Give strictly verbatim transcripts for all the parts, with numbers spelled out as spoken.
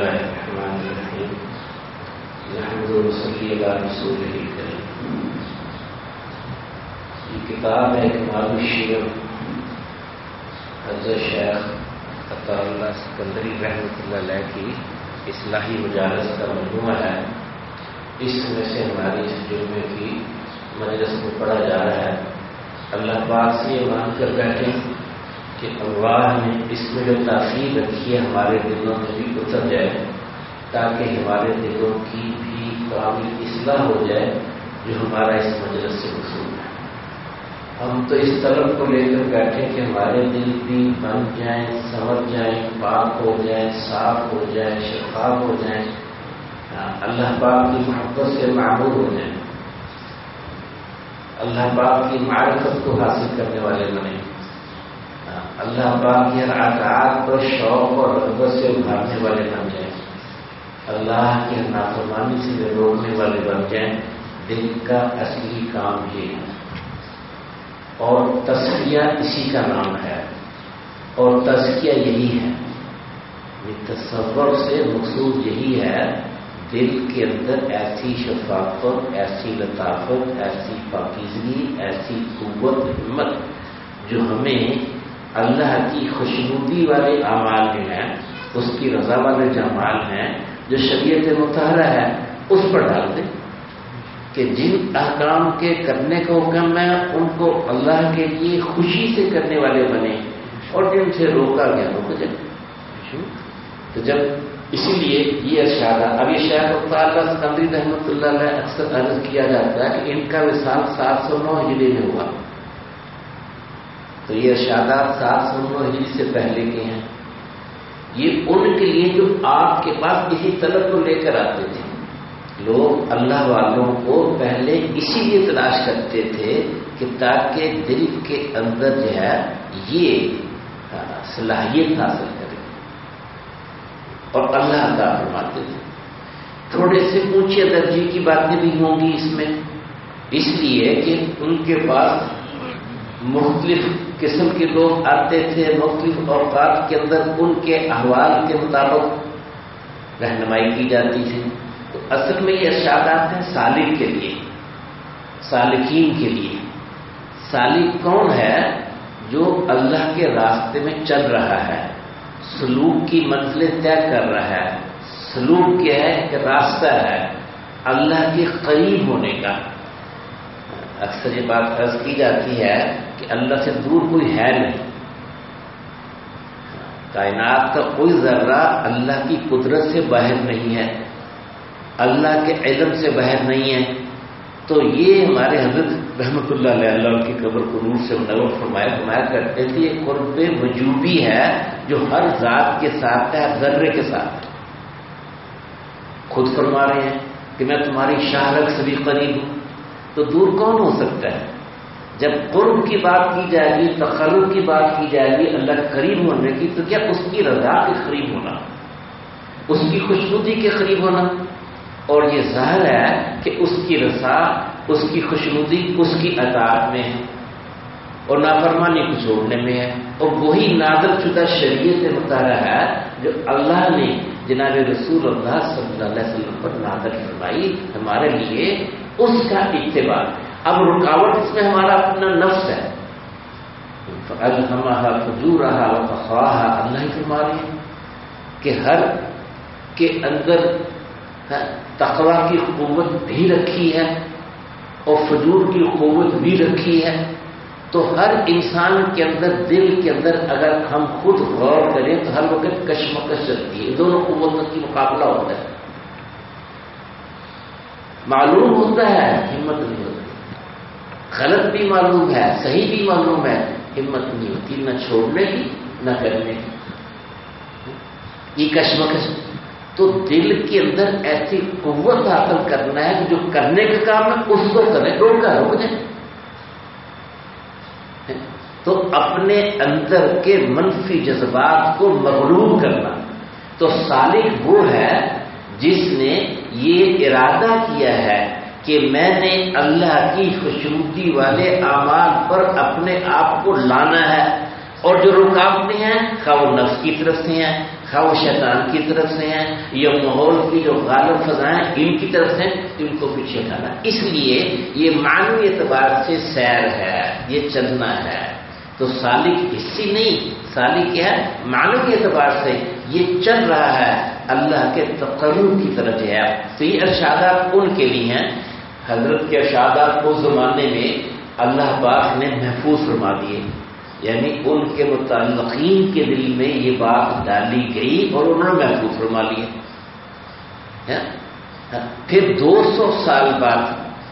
الله الرحمن الرحيم نحمده ونصلي على رسوله الكريم. یہ کتاب ہے کمال الشیعہ حضرت شیخ عطا اللہ سکندری رحمۃ اللہ علیہ کی اصلاحی مجالس کا مجموعہ ہے. اس میں سے ہماری اس جمعے کی مجلس میں پڑھا جا رہا ہے. اللہ پاک سے یہ مان کر بیٹھے کہ اللہ نے اس میں جو تاثیر رکھی ہے ہمارے دلوں میں بھی اتر جائے، تاکہ ہمارے دلوں کی بھی کامل اصلاح ہو جائے جو ہمارا اس مجلس سے مقصود ہے. ہم تو اس طلب کو لے کر بیٹھے کہ ہمارے دل بھی بن جائیں، سمجھ جائیں، پاک ہو جائیں، صاف ہو جائیں، شفاف ہو جائیں، اللہ پاک کی محبت سے معمور ہو جائیں، اللہ پاک کی معرفت کو حاصل کرنے والے بنیں، اللہ پاک کی اطاعت پر شوق اور رغبت سے ابھارنے والے بن جائیں، اللہ کی نافرمانی سے روکنے والے بن جائیں. دل کا اصلی کام یہ ہے اور تزکیہ اسی کا نام ہے اور تزکیہ یہی ہے. یہ تصور سے مقصود یہی ہے دل کے اندر ایسی شفافت، ایسی لطافت، ایسی پاکیزگی، ایسی قوت، ہمت جو ہمیں اللہ کی خوشنودی والے اعمال جو ہیں، اس کی رضا والے جو اعمال ہیں جو شریعت مطہرہ ہے اس پر ڈال دیں کہ جن احکام کے کرنے کا حکم ہے ان کو اللہ کے لیے خوشی سے کرنے والے بنے اور جن سے روکا گیا رک جائے. تو جب اسی لیے یہ ارشاد اب یہ شیخ اللہ سکندری رحمۃ اللہ علیہ اکثر عرض کیا جاتا ہے کہ ان کا وصال سات سو نو ہجری میں ہوا. تو یہ ارشادات سات سو نو ہجری سے پہلے کے ہیں. یہ ان کے لیے جو آپ کے پاس اسی طلب کو لے کر آتے تھے. لوگ اللہ والوں کو پہلے اسی لیے تلاش کرتے تھے کہ تاکہ دل کے اندر جو ہے یہ صلاحیت حاصل کرے اور اللہ عطا فرماتے تھے. تھوڑے سے اونچے درجے کی باتیں بھی ہوں گی اس میں، اس لیے کہ ان کے پاس مختلف قسم کے لوگ آتے تھے، مختلف اوقات کے اندر ان کے احوال کے مطابق رہنمائی کی جاتی تھی. تو اصل میں یہ ارشادات ہیں سالک کے لیے، سالکین کے لیے. سالک کون ہے؟ جو اللہ کے راستے میں چل رہا ہے، سلوک کی منزلیں طے کر رہا ہے. سلوک کیا ہے؟ کہ راستہ ہے اللہ کے قریب ہونے کا. اکثر یہ بات عرض کی جاتی ہے کہ اللہ سے دور کوئی ہے نہیں. کائنات کا کوئی ذرہ اللہ کی قدرت سے باہر نہیں ہے، اللہ کے علم سے باہر نہیں ہے. تو یہ ہمارے حضرت رحمۃ اللہ علیہ اللہ کی قبر کو نور سے منور فرمایا فرمایا کرتے تھے یہ قرب وجوبی ہے جو ہر ذات کے ساتھ ہے، ہر ذرے کے ساتھ. خود فرما رہے ہیں کہ میں تمہاری شاہرگ سے بھی قریب ہوں. تو دور کون ہو سکتا ہے؟ جب قرب کی بات کی جائے گی، تقرب کی بات کی جائے گی اللہ کے قریب ہونے کی، تو کیا اس کی رضا کے قریب ہونا، اس کی خوشنودی کے قریب ہونا. اور یہ ظاہر ہے کہ اس کی رضا، اس کی خوشنودی اس کی اطاعت میں ہے اور نافرمانی کو چھوڑنے میں ہے. اور وہی نازل شدہ شریعت مطالعہ ہے جو اللہ نے جناب رسول اللہ صلی اللہ علیہ وسلم پر نازل فرمائی ہمارے لیے، اس کا اتباع. اب رکاوٹ اس میں ہمارا اپنا نفس ہے. فَأَلْهَمَهَا فُجُورَهَا وَتَقْوَاهَا. اللہ ہی فرما رہے ہیں کہ ہر کے اندر تقوی کی قوت بھی رکھی ہے اور فجور کی قوت بھی رکھی ہے. تو ہر انسان کے اندر، دل کے اندر اگر ہم خود غور کریں تو ہر وقت کشمکش چلتی ہے. دونوں قوتوں کی مقابلہ ہوتا ہے. معلوم ہوتا ہے، ہمت نہیں ہوتی. غلط بھی معلوم ہے، صحیح بھی معلوم ہے، ہمت نہیں ہوتی نہ چھوڑنے کی نہ کرنے کی. یہ کشمکش. تو دل کے اندر ایسی قوت حاصل کرنا ہے کہ جو کرنے کا کام ہے اس کو کرے، روکا رک جائے. تو اپنے اندر کے منفی جذبات کو مغلوب کرنا. تو سالک وہ ہے جس نے یہ ارادہ کیا ہے کہ میں نے اللہ کی خوشنودی والے اعمال پر اپنے آپ کو لانا ہے. اور جو رکاوٹیں ہیں خواہ وہ نفس کی طرف سے ہیں، خواہ وہ شیطان کی طرف سے ہیں، یا ماحول کی جو غالب فضائیں ان کی طرف سے، ان کو پیچھے ہٹانا۔ اس لیے یہ معنوی اعتبار سے سیر ہے، یہ چلنا ہے۔ تو سالک حصی نہیں، سالک کیا ہے؟ معنوی اعتبار سے یہ چل رہا ہے اللہ کے تقرب کی طرف ہے۔ تو یہ ارشادات ان کے لیے ہیں۔ حضرت کے ارشادات اس زمانے میں اللہ پاک نے محفوظ فرما دیے، یعنی ان کے متعلقین کے دل میں یہ بات ڈالی گئی اور انہوں نے محفوظ فرما لیے۔ پھر دو سو سال بعد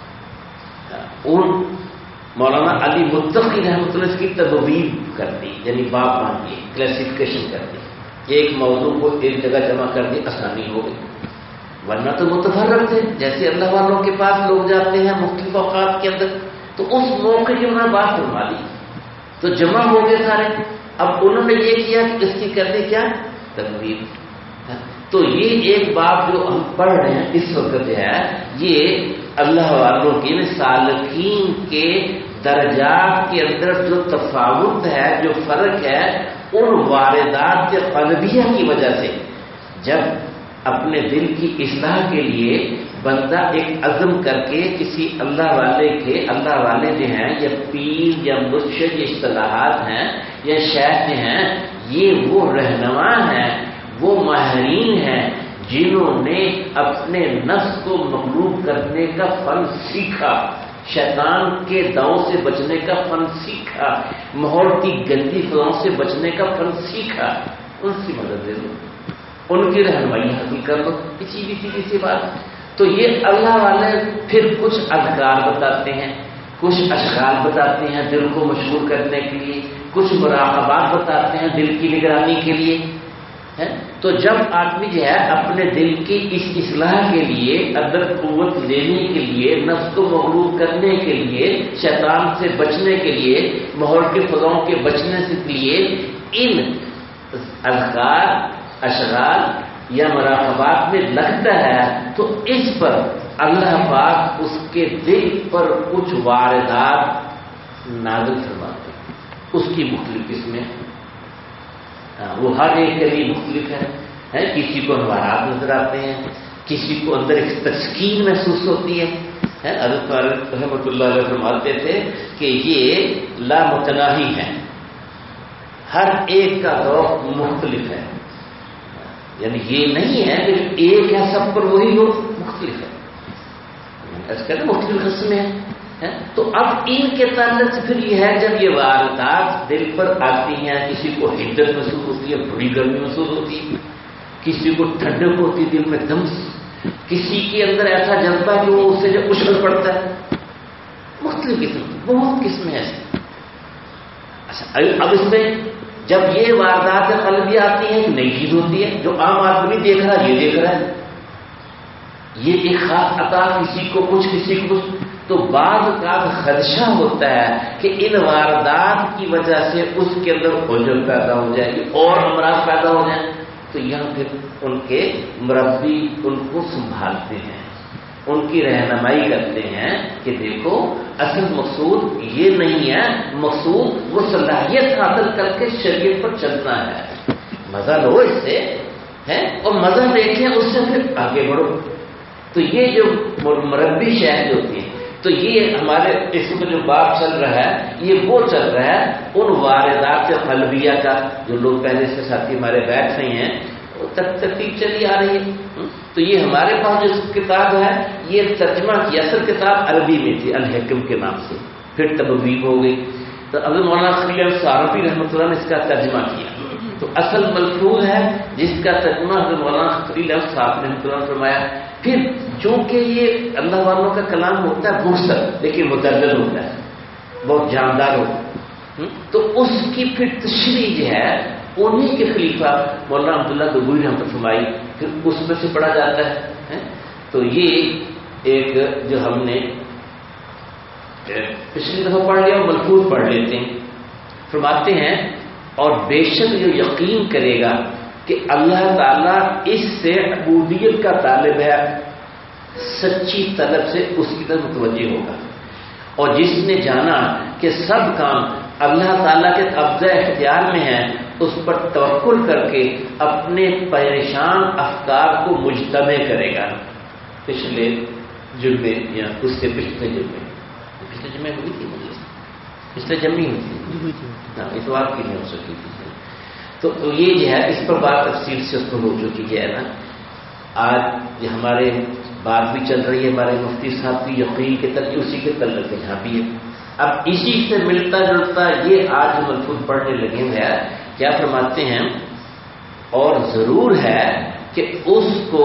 ان مولانا علی متقی رحمۃ اللہ کی تدبیر کر دی، یعنی باب مان دیے، کلاسیفیکیشن کر دی، ایک موضوع کو ایک جگہ جمع کر دی، آسانی ہو گئی۔ ورنہ تو متفرق تھے، جیسے اللہ والوں کے پاس لوگ جاتے ہیں مختلف اوقات کے اندر، تو اس موقع کی انہوں نے بات فرما لی، تو جمع ہو گئے سارے۔ اب انہوں نے یہ کیا کہ اس کی کر دی کیا؟ تدبیر۔ تو یہ ایک بات جو ہم پڑھ رہے ہیں اس وقت ہے، یہ اللہ والوں کے سالکین کے درجات کے اندر جو تفاوت ہے، جو فرق ہے، ان واردات قلبیہ کی وجہ سے جب اپنے دل کی اصلاح کے لیے بندہ ایک عزم کر کے کسی اللہ والے کے، اللہ والے جو ہیں یا پیر یا مرشد یا اصطلاحات ہیں یا شیخ ہیں، یہ وہ رہنما ہیں، وہ ماہرین ہیں جنہوں نے اپنے نفس کو مغلوب کرنے کا فن سیکھا، شیطان کے داؤں سے بچنے کا فن سیکھا، ماحول کی گندی فضاؤں سے بچنے کا فن سیکھا، ان کی مدد دے دو، ان کی رہنمائی حاصل کر لو، کسی بھی سیدھی سی بات۔ تو یہ اللہ والے پھر کچھ اذکار بتاتے ہیں، کچھ اشغال بتاتے ہیں دل کو مشغول کرنے کے لیے، کچھ مراقبات بتاتے ہیں دل کی نگرانی کے لیے۔ تو جب آدمی جو ہے اپنے دل کی اس اصلاح کے لیے، اندر قوت لینے کے لیے، نفس کو مغلوب کرنے کے لیے، شیطان سے بچنے کے لیے، ماحول کے فضاؤں کے بچنے کے لیے ان اذکار، اشغال یا مراقبات میں لگتا ہے، تو اس پر اللہ پاک اس کے دل پر کچھ واردات نازل فرماتے ہیں، اس کی مختلف قسمیں، وہ ہر ایک کے لیے مختلف ہے۔ کسی کو انوارات نظر آتے ہیں، کسی کو اندر ایک تسکین محسوس ہوتی ہے۔ حضرت رحمۃ اللہ علیہ فرماتے تھے کہ یہ لامتناہی ہے، ہر ایک کا ذوق مختلف ہے، یعنی یہ نہیں ہے کہ ایک ہے سب پر وہی ہو، مختلف ہے، ایسا کہتے ہیں مختلف قسمیں ہیں۔ تو اب ان کے تعلق سے پھر یہ ہے جب یہ واردات دل پر آتی ہیں، کسی کو حدت محسوس ہوتی ہے، بڑی گرمی محسوس ہوتی ہے، کسی کو ٹھنڈک ہوتی ہے دل میں دم، کسی کے اندر ایسا جذبہ کہ وہ اس سے جب اچھل پڑتا ہے، مختلف قسم، بہت قسمیں ایسی۔ اچھا اب اس میں جب یہ واردات قلبیہ آتی ہیں کہ نئی چیز ہوتی ہے جو عام آدمی دیکھ رہا ہے، یہ دیکھ رہا ہے، یہ ایک خاص عطا، کسی کو کچھ کسی کو کچھ، تو بعض کا خدشہ ہوتا ہے کہ ان واردات کی وجہ سے اس کے اندر عجب پیدا ہو جائے گی اور امراض پیدا ہو جائیں، تو یہاں پھر ان کے مربی ان کو سنبھالتے ہیں، ان کی رہنمائی کرتے ہیں کہ دیکھو اصل مقصود یہ نہیں ہے، مقصود وہ صلاحیت حاصل کر کے شریعت پر چلنا ہے، مزہ لو اس سے ہے اور مزہ دیکھیں اس سے پھر آگے بڑھو۔ تو یہ جو مربی شہر ہوتی ہے، تو یہ ہمارے اس میں جو باب چل رہا ہے یہ وہ چل رہا ہے ان واردات قلبیہ کا، جو لوگ پہلے سے ساتھی ہمارے بیٹھ رہے ہیں وہ ترتیب چلی آ رہی ہے۔ تو یہ ہمارے پاس جو کتاب ہے یہ ترجمہ کی، اصل کتاب عربی میں تھی الحکم کے نام سے، پھر تبویب ہو گئی، تو اب مولانا خلیل سہارنپوری رحمۃ اللہ نے اس کا ترجمہ کیا، تو اصل ملفوظ ہے جس کا ترجمہ حضرت مولانا خلیل سہارنپوری رحمۃ اللہ نے فرمایا۔ پھر چونکہ یہ اللہ والوں کا کلام ہوتا ہے مرسل لیکن مدلل ہوتا ہے، بہت جاندار ہوتا ہے، تو اس کی پھر تشریح جو ہے انہیں کے خلیفہ مولانا عبداللہ دبوی رحمۃ اللہ فرمائی، پھر اس میں سے پڑھا جاتا ہے۔ تو یہ ایک جو ہم نے پچھلی دفعہ پڑھ لیا ملفوظ پڑھ لیتے ہیں، فرماتے ہیں اور بے شک جو یقین کرے گا کہ اللہ تعالیٰ اس سے عبودیت کا طالب ہے، سچی طلب سے اس کی طرف متوجہ ہوگا، اور جس نے جانا کہ سب کام اللہ تعالیٰ کے قبضہ اختیار میں ہے، اس پر توکل کر کے اپنے پریشان افکار کو مجتمع کرے گا۔ پچھلے جمعے یا اس سے پچھلے جمعے پچھلے جمعے ہوئی تھی مجھے پچھلے جمعے ہوئی تھی ہاں اتوار کی نہیں ہو سکی تھی، تو یہ جو ہے اس پر بات تفصیل سے اس کو ہو چکی ہے نا۔ آج یہ ہمارے بات بھی چل رہی ہے ہمارے مفتی صاحب کی یقین کے تلقی اسی کے تعلق یہاں بھی ہے۔ اب اسی سے ملتا جلتا یہ آج ملفوظ پڑھنے لگے ہیں، کیا فرماتے ہیں؟ اور ضرور ہے کہ اس کو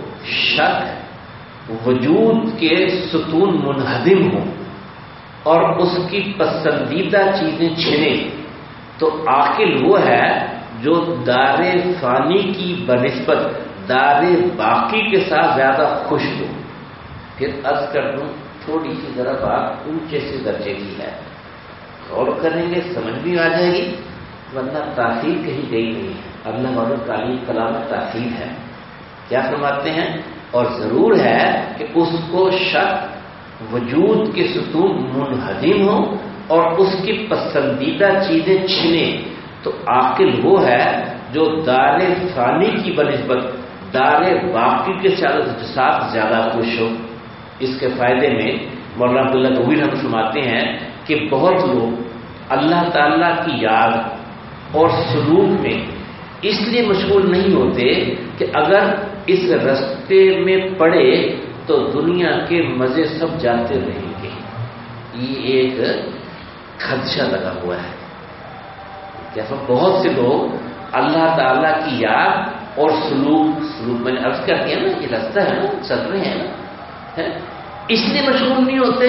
شک وجود کے ستون منہدم ہوں اور اس کی پسندیدہ چیزیں چھنے، تو عاقل وہ ہے جو دار فانی کی بنسبت دار باقی کے ساتھ زیادہ خوش ہو۔ پھر عرض کر دوں تھوڑی سی ذرا بات اونچے سے درجے کی ہے، غور کریں گے سمجھ بھی آ جائے گی، ورنہ تاخیر کہیں گئی نہیں ہے۔ اللہ والوں تعلیم کلام تاخیر ہے۔ کیا فرماتے ہیں؟ اور ضرور ہے کہ اس کو شک وجود کے ستون منہدم ہو اور اس کی پسندیدہ چیزیں چھنے، تو عاقل وہ ہے جو دار فانی کی بنسبت دار باقی کے ساتھ زیادہ خوش ہو۔ اس کے فائدے میں مولانا عبداللہ گوئی ہم فرماتے ہیں کہ بہت لوگ اللہ تعالیٰ کی یاد اور سلوک میں اس لیے مشغول نہیں ہوتے کہ اگر اس رستے میں پڑے تو دنیا کے مزے سب جاتے رہیں گے۔ یہ ایک خدشہ لگا ہوا ہے۔ جیسا بہت سے لوگ اللہ تعالیٰ کی یاد اور سلوک سلوک میں نے عرض کر دیا نا، یہ رستہ ہے نا، چل رہے ہیں نا، اس لیے مشغول نہیں ہوتے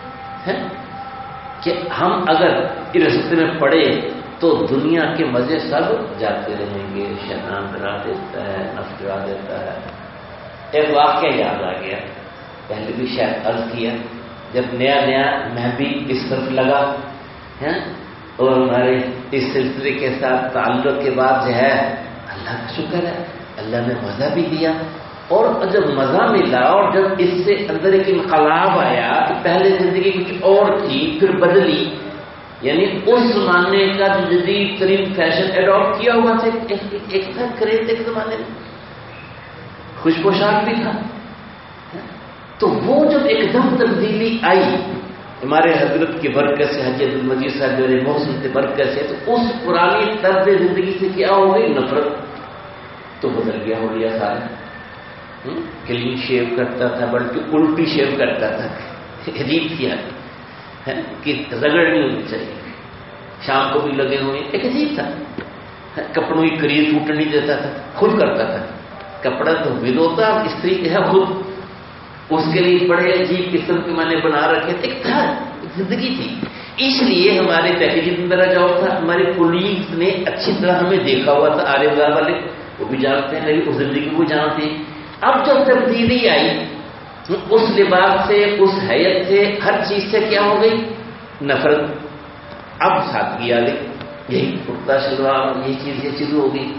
کہ ہم اگر اس رستے میں پڑے تو دنیا کے مزے سب جاتے رہیں گے، شیطان ڈرا دیتا ہے، نفس ڈرا دیتا ہے۔ ایک واقعہ یاد آ گیا، پہلے بھی شاید عرض کیا، جب نیا نیا میں بھی اس طرف لگا ہے اور ہمارے اس سلسلے کے ساتھ تعلق کے بعد جو ہے اللہ کا شکر ہے اللہ نے مزہ بھی دیا، اور جب مزہ ملا اور جب اس سے اندر ایک انقلاب آیا کہ پہلے زندگی کچھ اور تھی پھر بدلی، یعنی اس زمانے کا جو جدید ترین فیشن اڈاپٹ کیا ہوا تھا، ایک تھا کریز ایک زمانے میں خوش پوشاک بھی تھا، تو وہ جب ایک دم تبدیلی آئی ہمارے حضرت کی برکت سے، حجی عبدالمجید صاحب میرے محسن کی برکت سے، تو اس پرانی طرز زندگی سے کیا ہو گئی؟ نفرت تو بدل گیا ہو لیا سارا۔ کلین شیو کرتا تھا بلکہ الٹی شیو کرتا تھا، عجیب کیا کہ رگڑنی ہونی چاہیے، شام کو بھی لگے ہوئے، ایک عجیب تھا۔ کپڑوں کی کریز ٹوٹنے نہیں دیتا تھا، خود کرتا تھا، کپڑا تو ود ہوتا، استری جو ہے خود، اس کے لیے بڑے عجیب قسم کے میں نے بنا رکھے تھے، ایک تھا، ایک زندگی تھی۔ اس لیے ہمارے پیکیجنگ میرا جاب تھا، ہمارے کولیگز نے اچھی طرح ہمیں دیکھا ہوا تھا، آرے بازار والے وہ بھی جانتے ہیں، لیکن اس زندگی کو جانتے ہیں۔ اب جب تبدیلی آئی اس لباس سے، اس حیت سے، ہر چیز سے کیا ہو گئی؟ نفرت۔ اب سادگی آ گئی، یہی کرتا شلوار، یہ چیز یہ چیز ہو گئی۔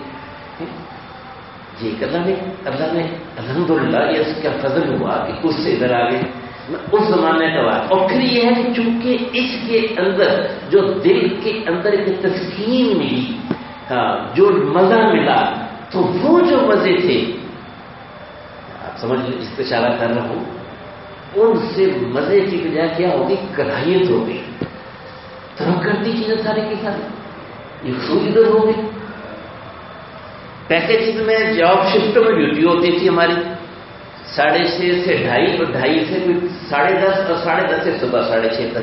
یہ اللہ نے اللہ نے الحمدللہ یہ اس کا فضل ہوا کہ اس سے ادھر آ گئے، اس زمانے کا بات۔ اور پھر یہ ہے کہ چونکہ اس کے اندر جو دل کے اندر ایک تسکین ملی، ہاں جو مزہ ملا، تو وہ جو مزے تھے سمجھ اس پہ اشارہ کر رہا ہوں، ان سے مزے کی بجائے کیا ہوگی؟ کراہیت ہو گئی، ترک کرتی چیزیں ساری کی ساری، یہ سوئی ادھر ہو گئی۔ پیکیجز میں جاب شفٹوں میں ڈیوٹی ہوتی تھی ہماری، ساڑھے چھ سے ڈھائی اور ڈھائی سے کوئی ساڑھے دس اور ساڑھے دس سے صبح ساڑھے چھ تک،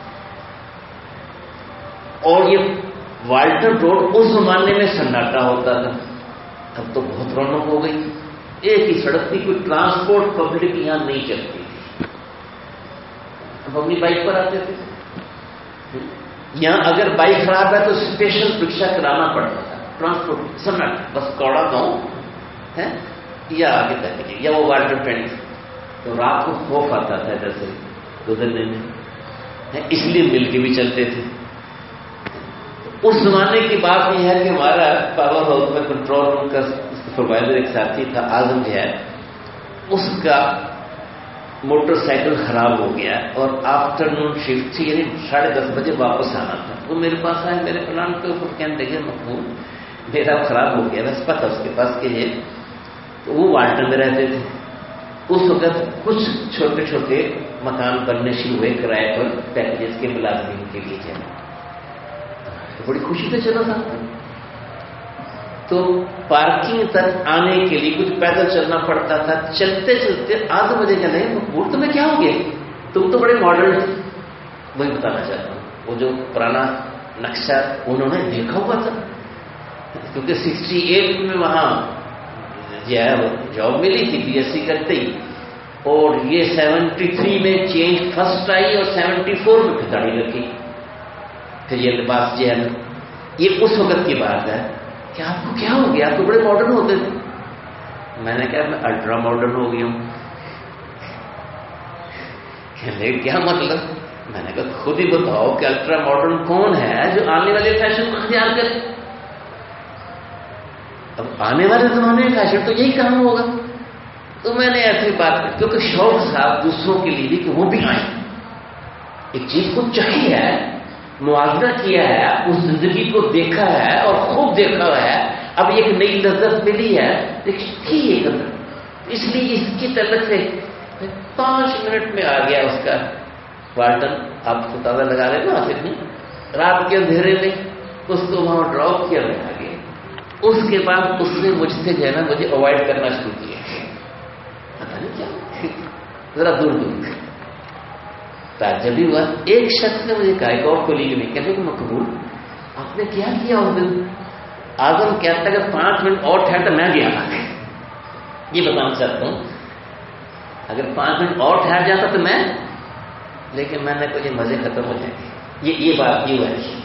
اور یہ والٹر روڈ اس زمانے میں سناٹا ہوتا تھا، اب تو بہت رونق ہو گئی، ایک ہی سڑک تھی، کوئی ٹرانسپورٹ پبلک یہاں نہیں چلتی تھی، ہم اپنی بائک پر آتے تھے۔ یہاں اگر بائک خراب ہے تو اسپیشل رکشا کرانا پڑتا تھا، ٹرانسپورٹ سناٹا، بس کوڑا گاؤں ہے یا آگے تک یا وہ واٹر ٹرین، تو رات کو خوف آتا تھا ادھر سے گزرنے میں، اس لیے مل کے بھی چلتے تھے۔ اس زمانے کی بات یہ ہے کہ ہمارا پاور ہاؤس میں کنٹرول روم کا سپروائزر ایک ساتھی تھا، آزم جو ہے، اس کا موٹر سائیکل خراب ہو گیا اور آفٹر نون شفٹ تھی، یعنی ساڑھے دس بجے واپس آنا تھا. وہ میرے پاس آئے، میرے پلان کے اوپر کہنے لگے مقبول میرا خراب ہو گیا. بس پتہ اس کے پاس کہ یہ تو وہ والٹن میں رہتے تھے. اس وقت کچھ چھوٹے چھوٹے مکان بننے شروع ہوئے کرائے پر پیکجز کے ملازمین کے لیے جانا. تو بڑی خوشی سے چلا تھا. تو پارکنگ تک آنے کے لیے کچھ پیدل چلنا پڑتا تھا. چلتے چلتے آدھے بجے کا نہیں مقبول تمہیں کیا ہو گیا، تم تو بڑے ماڈرن تھے. وہی بتانا چاہتا ہوں وہ جو پرانا نقشہ انہوں نے دیکھا ہوا تھا، کیونکہ سکسٹی ایٹ میں وہاں جاب ملی تھی بی ایس سی کرتے ہی، اور یہ سیونٹی تھری میں چینج فرسٹ آئی اور سیونٹی فور میں کھتاڑی رکھی. پھر یہ لباس جو ہے نا یہ اس وقت کی بات ہے کہ آپ کو کیا ہو گیا، آپ تو بڑے ماڈرن ہوتے تھے. میں نے کہا میں الٹرا ماڈرن ہو گیا ہوں. کہنے کیا مطلب؟ میں نے کہا خود ہی بتاؤ کہ الٹرا ماڈرن کون ہے جو آنے والے فیشن کو اختیار کرے. اب آنے والے زمانے میں فیشن تو یہی کام ہوگا. تو میں نے ایسی بات کی کیونکہ شوق صاحب دوسروں کے لیے بھی کہ وہ بھی آئیں، ایک چیز کو چکھی ہے، موازنہ کیا ہے، اس زندگی کو دیکھا ہے اور خوب دیکھا ہے. اب ایک نئی لذت ملی ہے لیکن تھی ایک اندر، اس لیے اس کی طرف سے پانچ منٹ میں آ گیا اس کا والٹن. آپ کو تازہ لگا لیں نا آصف نے رات کے اندھیرے میں اس کو وہاں ڈراپ کیا میں آ گیا. اس کے بعد اس نے مجھ سے جو ہے نا مجھے اوائڈ کرنا شروع کیا. پتا نہیں کیا ذرا دور دور تعجب ہوا. ایک شخص نے مجھے کہا ایک اور کولیگ نے کہنے کہ مقبول آپ نے کیا کیا اس دن؟ آزم کہتا ہے کہ پانچ منٹ اور ٹھہرتا میں بھی آنا. یہ بتانا چاہتا ہوں اگر پانچ منٹ اور ٹھہر جاتا تو میں، لیکن میں نے کہا یہ مزے ختم ہو جائیں گے. یہ یہ بات یہ ہے،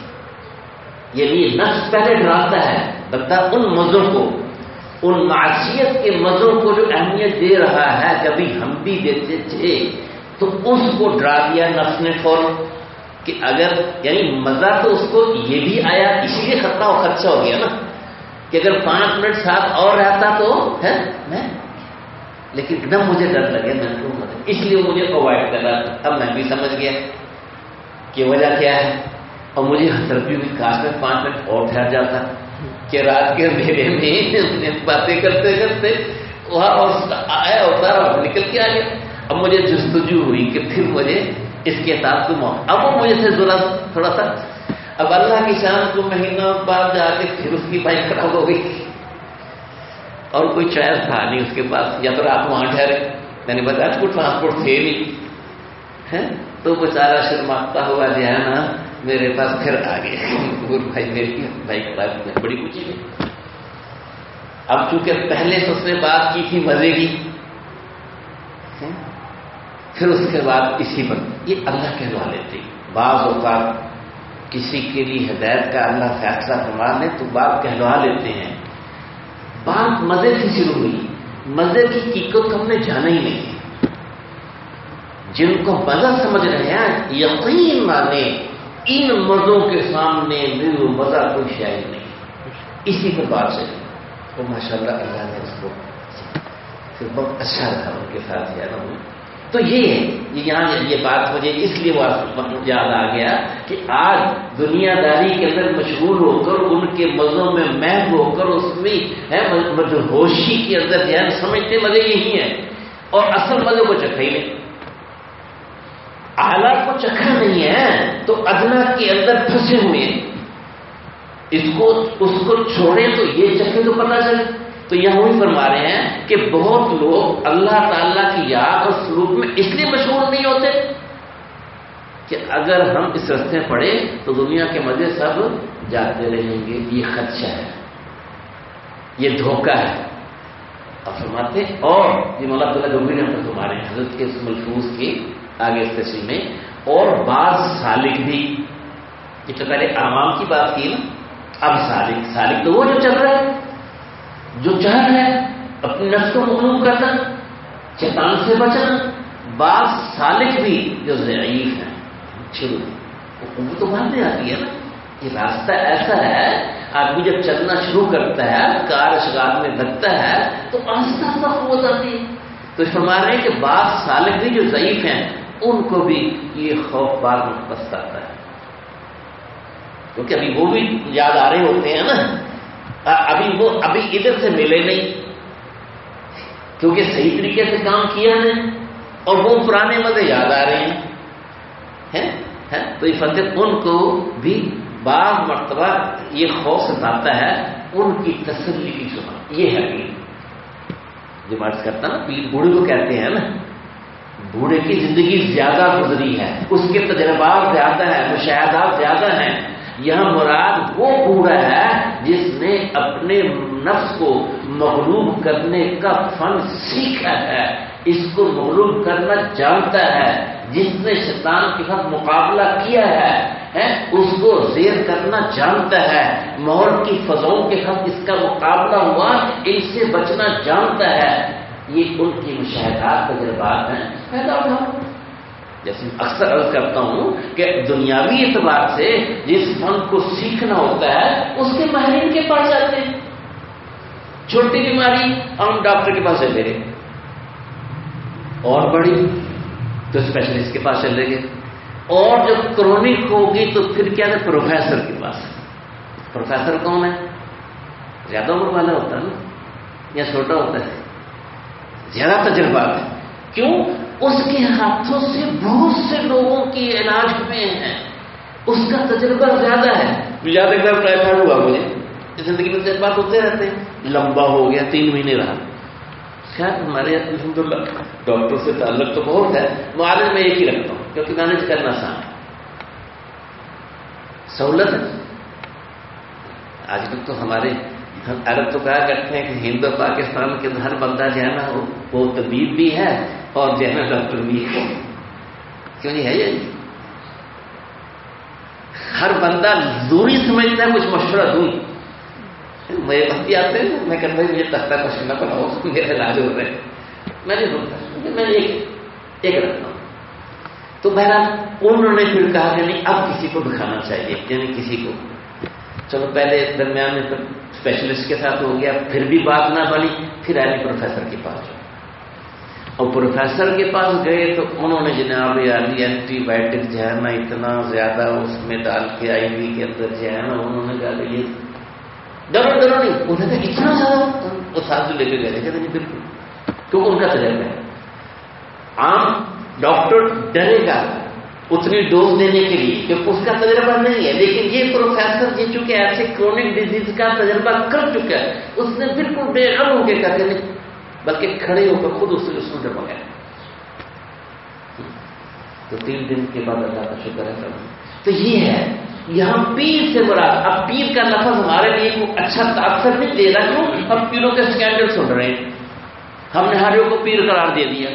یہ نفس پہلے ڈراتا ہے بندہ ان مزوں کو، ان معصیت کے مزوں کو جو اہمیت دے رہا ہے، کبھی ہم بھی دیتے تھے تو اس کو ڈرا دیا نفس نے فوراً کہ اگر یعنی مزہ تو اس کو یہ بھی آیا، اسی لیے خطرہ و خدشہ ہو گیا نا کہ اگر پانچ منٹ ساتھ اور رہتا تو ہے میں، لیکن ایک دم مجھے ڈر لگے میں تو اس لیے مجھے اوائڈ کر رہا تھا. اب میں بھی سمجھ گیا کہ وجہ کیا ہے، اور مجھے حسرت بھی ہوئی کاش میں پانچ منٹ اور ٹھہر جاتا کہ رات کے اندھیرے میں باتیں کرتے کرتے وہاں اور آیا اور سارا نکل کے آ گیا. اب مجھے جستجو ہوئی کہ پھر مجھے اس کے ساتھ کو موقع، اب وہ مجھے سے ذرا تھوڑا سا، اب اللہ کی شان کو مہینوں بعد جا کے پھر اس کی بائک خراب ہو گئی اور کوئی چوائس تھا نہیں اس کے پاس، یا تو رات وہاں ٹھہرے. میں نے بتایا کوئی ٹرانسپورٹ تھے نہیں ہے، تو بیچارہ شرماتا ہوا جو ہے نا میرے پاس پھر آ گیا بھائی میری بائک خراب. بڑی خوشی ہے. اب چونکہ پہلے سے اس نے بات کی تھی مزے کی، پھر اس کے بعد اسی پر یہ اللہ کہلوا لیتے. بعض اوقات کسی کے لیے ہدایت کا اللہ فیصلہ فرما لے تو بات کہلوا لیتے ہیں. بات مزے سے شروع ہوئی، مزے کی حقیقت ہم نے جانا ہی نہیں. جن کو مزہ سمجھ رہے ہیں یقین مانے ان مزوں کے سامنے میرے مزہ کوئی شاید نہیں. اسی پر بات چلی تو ماشاء اللہ اللہ نے اس کو پھر بہت اچھا رہا ان کے ساتھ ہے نا. تو یہ ہے یہاں یہ بات مجھے اس لیے یاد آ گیا کہ آج دنیا داری کے اندر مشغول ہو کر ان کے مزوں میں محو ہو کر اس میں ہے مدہوشی کے اندر جو ہے سمجھتے مزے یہی ہیں اور اصل مزے کو چکھا ہی نہیں، اعلیٰ کو چکھا نہیں ہے تو ادنا کے اندر پھنسے ہوئے ہیں. اس کو اس کو چھوڑیں تو یہ چکھے تو پتہ چلے. تو یہاں وہی فرما رہے ہیں کہ بہت لوگ اللہ تعالیٰ کی یاد اور سلوک میں اس لیے مشغول نہیں ہوتے کہ اگر ہم اس رستے پڑے تو دنیا کے مزے سب جاتے رہیں گے. یہ خدشہ ہے، یہ دھوکہ ہے. اور فرماتے اور یہ مولانا عبداللہ گنگوئی نے ہم فرما رہے ہیں حضرت کے اس ملفوظ کی آگے اس تشریح میں. اور بعض سالک بھی، یہ تو پہلے عوام کی بات کی نا، اب سالک سالک تو وہ جو چل رہا ہے، جو چاہ ہے اپنی نفس کو مغلوب کرنا، شیطان سے بچنا. بعض سالک بھی جو ضعیف ہیں شروع وہ تو بعد میں آتی ہے نا. یہ راستہ ایسا ہے آدمی جب چلنا شروع کرتا ہے، کار اشغال میں لگتا ہے تو آہستہ آہستہ قوت آتی ہے. تو فرما رہے ہیں کہ بعض سالک بھی جو ضعیف ہیں ان کو بھی یہ خوف بعد پست آتا ہے، کیونکہ ابھی وہ بھی یاد آ رہے ہوتے ہیں نا، ابھی وہ ابھی ادھر سے ملے نہیں کیونکہ صحیح طریقے سے کام کیا نہیں، اور وہ پرانے مزے یاد آ رہے ہیں، تو یہ فتح ان کو بھی بعض مرتبہ یہ خوف ستاتا ہے، ان کی تسلی کی سنا یہ ہے پیر جو مرض کرتا نا، پیر بوڑھے کو کہتے ہیں نا، بوڑھے کی زندگی زیادہ گزری ہے، اس کے تجربات زیادہ ہیں، مشاہدات زیادہ ہیں۔ یہاں مراد وہ بوڑھا ہے جس نے اپنے نفس کو مغلوب کرنے کا فن سیکھا ہے، اس کو مغلوب کرنا جانتا ہے، جس نے شیطان کے ساتھ مقابلہ کیا ہے، اس کو زیر کرنا جانتا ہے، ماحول کی فضاؤں کے ساتھ اس کا مقابلہ ہوا، ان سے بچنا جانتا ہے، یہ ان کی مشاہدات تجربات ہیں۔ جیسے اکثر عرض کرتا ہوں کہ دنیاوی اعتبار سے جس فن کو سیکھنا ہوتا ہے اس کے ماہرین کے پاس جاتے ہیں، چھوٹی بیماری ہم ڈاکٹر کے پاس چلے گئے، اور بڑی تو اسپیشلسٹ کے پاس چلے گئے، اور جب کرونک ہوگی تو پھر کیا ہے پروفیسر کے پاس۔ پروفیسر کون ہے؟ زیادہ عمر والا ہوتا ہے نا یا چھوٹا ہوتا ہے؟ زیادہ تجربات ہے، کیوں؟ اس کے ہاتھوں سے بہت سے لوگوں کی علاج ہوئے ہیں، اس کا تجربہ زیادہ ہے۔ زیادہ ایک بار ٹائیفائڈ ہوا مجھے، زندگی میں تجربات ہوتے رہتے ہیں، لمبا ہو گیا، تین مہینے رہا، خیر ہمارے الحمدللہ ڈاکٹر سے تعلق تو بہت ہے، معالج میں ایک ہی رکھتا ہوں کیونکہ مینج کرنا آسان ہے، سہولت ہے۔ آج کل تو ہمارے عرب تو کہا کرتے ہیں کہ ہند اور پاکستان کے ہر بندہ جو ہے نا وہ طبیب بھی ہے اور جو ہے نا ڈاکٹر بھی ہے، کیوں نہیں ہے؟ یہ ہر بندہ ضروری سمجھتا ہے کچھ مشورہ دوں، میرے بھتی آتے ہیں میں کہتا ہوں مجھے تختہ مشورہ بناؤ، میرے علاج ہو رہے ہیں، میں نہیں بولتا، میں ایک ایک رکھتا ہوں۔ تو بہرحال انہوں نے پھر کہا کہ نہیں اب کسی کو دکھانا چاہیے، یعنی کسی کو، چلو پہلے درمیان میں اسپیشلسٹ کے ساتھ ہو گیا، پھر بھی بات نہ بنی، پھر آئے پروفیسر کے پاس جاؤ، اور پروفیسر کے پاس گئے تو انہوں نے جناب یعنی اینٹی بائیوٹک جو ہے نا اتنا زیادہ اس میں ڈال کے آئی وی کے اندر جو ہے نا انہوں نے کہا کہ یہ ڈرو ڈرو نہیں، انہوں نے کہا اتنا زیادہ، وہ ساتھ لے کے گئے کہتے نہیں بالکل، کیونکہ ان کا تجربہ ہے۔ عام ڈاکٹر ڈرے گا اتنی ڈوز دینے کے لیے کیونکہ اس کا تجربہ نہیں ہے، لیکن یہ پروفیسر یہ چونکہ ایسے کرونک ڈیزیز کا تجربہ کر چکا ہے، اس نے بالکل بے غم ہو کے کہتے نہیں، بلکہ کھڑے ہو کر خود اس سے اس نے ڈبا گیا۔ تو تین دن کے بعد اللہ کا شکر ہے سب۔ تو یہ ہے یہاں پیر سے مراد، اب پیر کا لفظ ہمارے لیے کوئی اچھا تاثر نہیں دے رہا، کیوں؟ ہم پیروں کے اسکینڈل سن رہے ہیں، ہم نے ہر کو پیر قرار دے دیا،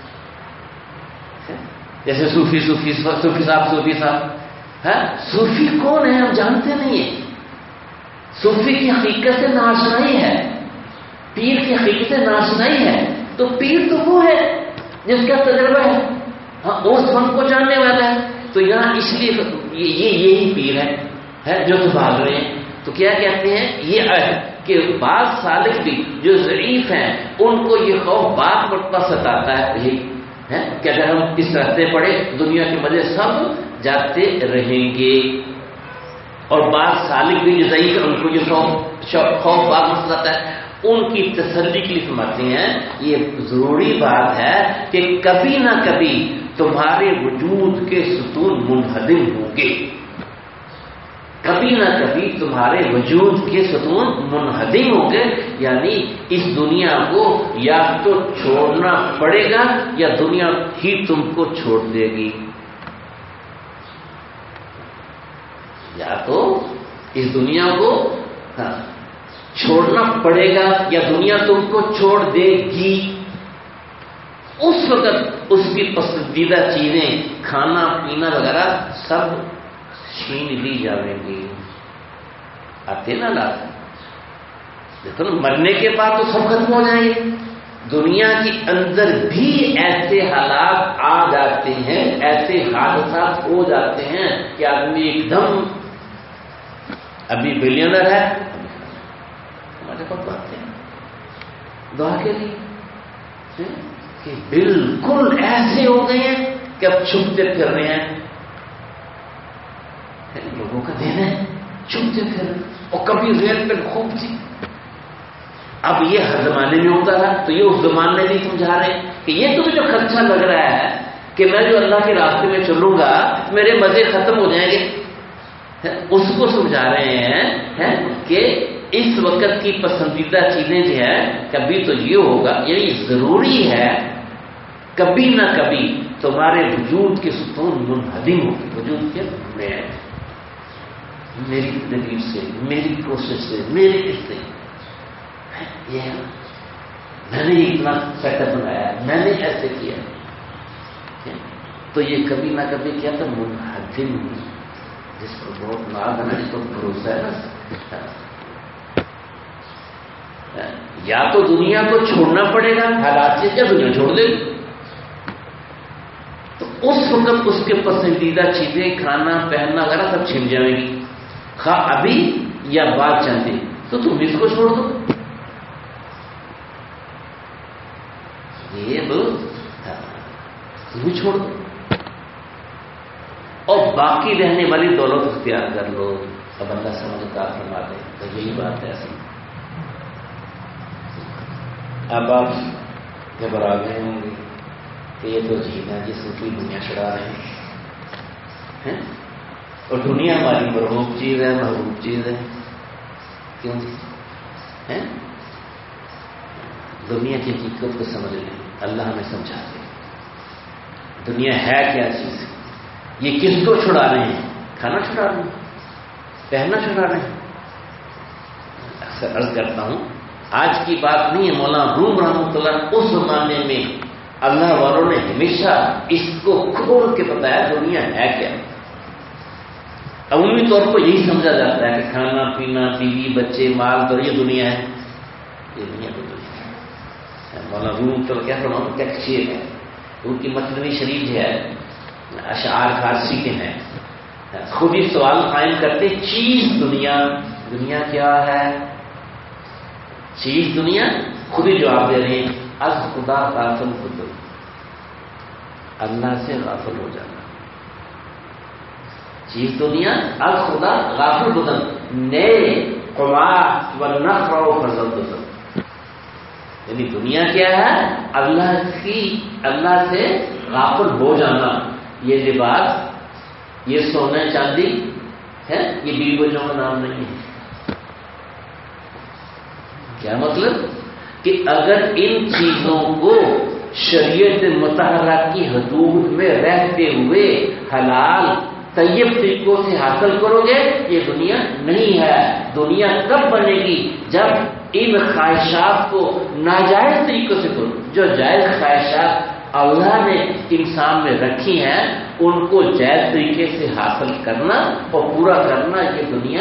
جیسے صوفی صوفی صوفی صاحب صوفی صاحب ہے، صوفی کون ہے ہم جانتے نہیں ہیں، صوفی کی حقیقت سے ناشنائی ہے، پیر کی حقیقت سے ناشنائی ہے، تو پیر تو وہ ہے جس کا تجربہ ہے، ہاں اس فن کو جاننے والا ہے، تو یہاں اس لیے یہ یہی پیر ہے, ہے جو سنبھال رہے ہیں. تو کیا کہتے ہیں یہ ہے کہ بعض سالک بھی جو ضعیف ہیں ان کو یہ خوف بات مرتبہ ستاتا ہے یہی ہے کہ اگر ہم اس راستے پڑے دنیا کے مزے سب جاتے رہیں گے. اور بعض سالک بھی جو ضعیف ہیں ان کو جو خوف خوف بات ستاتا ہے ان کی تسلی کے لیے فرماتے ہیں یہ ضروری بات ہے کہ کبھی نہ کبھی تمہارے وجود کے ستون منہدم ہوں گے, کبھی نہ کبھی تمہارے وجود کے ستون منہدم ہوں گے, یعنی اس دنیا کو یا تو چھوڑنا پڑے گا یا دنیا ہی تم کو چھوڑ دے گی. یا تو اس دنیا کو چھوڑنا پڑے گا یا دنیا تم کو چھوڑ دے گی. اس وقت اس کی پسندیدہ چیزیں کھانا پینا وغیرہ سب چھین لی جائیں گی. آتے نا لازم دیکھو نا مرنے کے بعد تو سب ختم ہو جائیں گے. دنیا کے اندر بھی ایسے حالات آ جاتے ہیں, ایسے حادثات ہو جاتے ہیں کہ آدمی ایک دم ابھی بلینر ہے ہمارے پاس بات ہے دعا کے لیے کہ بالکل ایسے ہو گئے ہیں کہ اب چھپتے پھر رہے ہیں. لوگوں کا دین ہے چھپتے پھر رہے ہیں. اور کبھی ریل پہ خوب تھی, اب یہ ہر زمانے میں ہوتا تھا, تو یہ اس زمانے میں نہیں سمجھا رہے کہ یہ تمہیں جو خدشہ لگ رہا ہے کہ میں جو اللہ کے راستے میں چلوں گا میرے مزے ختم ہو جائیں گے, اس کو سمجھا رہے ہیں کہ اس وقت کی پسندیدہ چیزیں جو ہیں کبھی تو یہ ہوگا, یعنی ضروری ہے کبھی نہ کبھی تمہارے وجود کے ستون منہدم ہو. وجود کے میں میری تدبیر سے, میری کوشش سے, میرے اس سے, یہ میں نے اتنا سیٹ اپ بنایا, میں نے ایسے کیا, تو یہ کبھی نہ کبھی کیا تھا منہدم, جس کو بہت ناز ہے, جس کو بھروسہ ہے نا, یا تو دنیا کو چھوڑنا پڑے گا حالات سے, کیا دنیا چھوڑ دے گی, تو اس وقت اس کے پسندیدہ چیزیں کھانا پہننا وغیرہ سب چھن جائیں گی, خواہ ابھی یا بعد چاہتے, تو تم اس کو چھوڑ دو. یہ تم چھوڑ دو اور باقی رہنے والی دولت اختیار کر لو. اب اللہ سمجھدار فرما دے تو یہی بات ہے اصل. اب آپ گھبرا گئے ہوں گے کہ یہ تو جھیل ہے جس کی دنیا چڑھا رہے ہیں, اور دنیا ہماری مرغوب چیز ہے, محبوب چیز ہے. کیوں ہے؟ دنیا کی حقیقت کو سمجھ لیں, اللہ ہمیں سمجھا دے دنیا ہے کیا چیز. یہ کس کو چھڑا رہے ہیں؟ کھانا چھڑا رہے ہیں, پہننا چھڑا رہے ہیں. اکثر عرض کرتا ہوں آج کی بات نہیں ہے, مولانا روم رحمۃ اللہ اس زمانے میں اللہ والوں نے ہمیشہ اس کو کھول کے بتایا دنیا ہے کیا. عمومی طور پر یہی سمجھا جاتا ہے کہ کھانا پینا, بیوی بچے, مال دولت یہ دنیا ہے, یہ دنیا تو دنیا ہے. مولانا روم تو کیا فرماؤں کیا شعر ہے, ان کی متنوی شریف جو ہے اشعار فارسی کے ہیں, خود ہی سوال قائم کرتے چیز دنیا, دنیا کیا ہے, چیز دنیا, خود ہی جواب دے رہے ہیں از خدا غافل بدل, اللہ سے غافل ہو جانا. چیز دنیا از خدا غافل بدل, نئے قماش و نخر و فضل بدل. یعنی دنیا کیا ہے, اللہ کی, اللہ سے غافل ہو جانا. یہ لباس, یہ سونا چاندی ہے, یہ بیوی بچوں کا نام نہیں ہے. کیا مطلب کہ اگر ان چیزوں کو شریعت مطہرہ کی حدود میں رہتے ہوئے حلال طیب طریقوں سے حاصل کرو گے, یہ دنیا نہیں ہے. دنیا کب بنے گی؟ جب ان خواہشات کو ناجائز طریقوں سے کرو. جو جائز خواہشات اللہ نے انسان میں رکھی ہیں ان کو جائز طریقے سے حاصل کرنا اور پورا کرنا, یہ دنیا.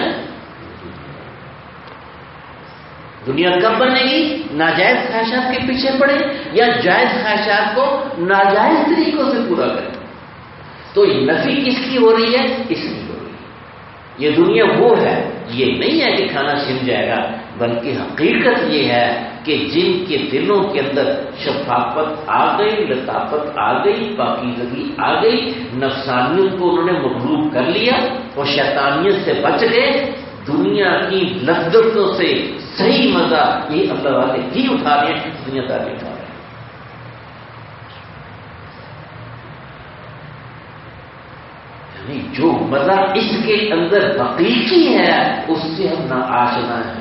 دنیا کب بنے گی؟ ناجائز خواہشات کے پیچھے پڑے یا جائز خواہشات کو ناجائز طریقوں سے پورا کرے. تو نفی کس کی ہو رہی ہے؟ اس کی ہو رہی ہے. یہ دنیا وہ ہے, یہ نہیں ہے کہ کھانا چھن جائے گا, بلکہ حقیقت یہ ہے کہ جن کے دلوں کے اندر شفافت آ گئی, لطافت آ گئی, پاکیزگی آ گئی, نفسانیت کو انہوں نے مغلوب کر لیا اور شیطانیت سے بچ گئے, دنیا کی لذتوں سے صحیح مزہ یہ اللہ والے ہی اٹھا رہے ہیں, دنیا دار نہیں اٹھا رہے ہیں. یعنی جو مزہ اس کے اندر حقیقی ہے اس سے ہم نا آشنا ہیں.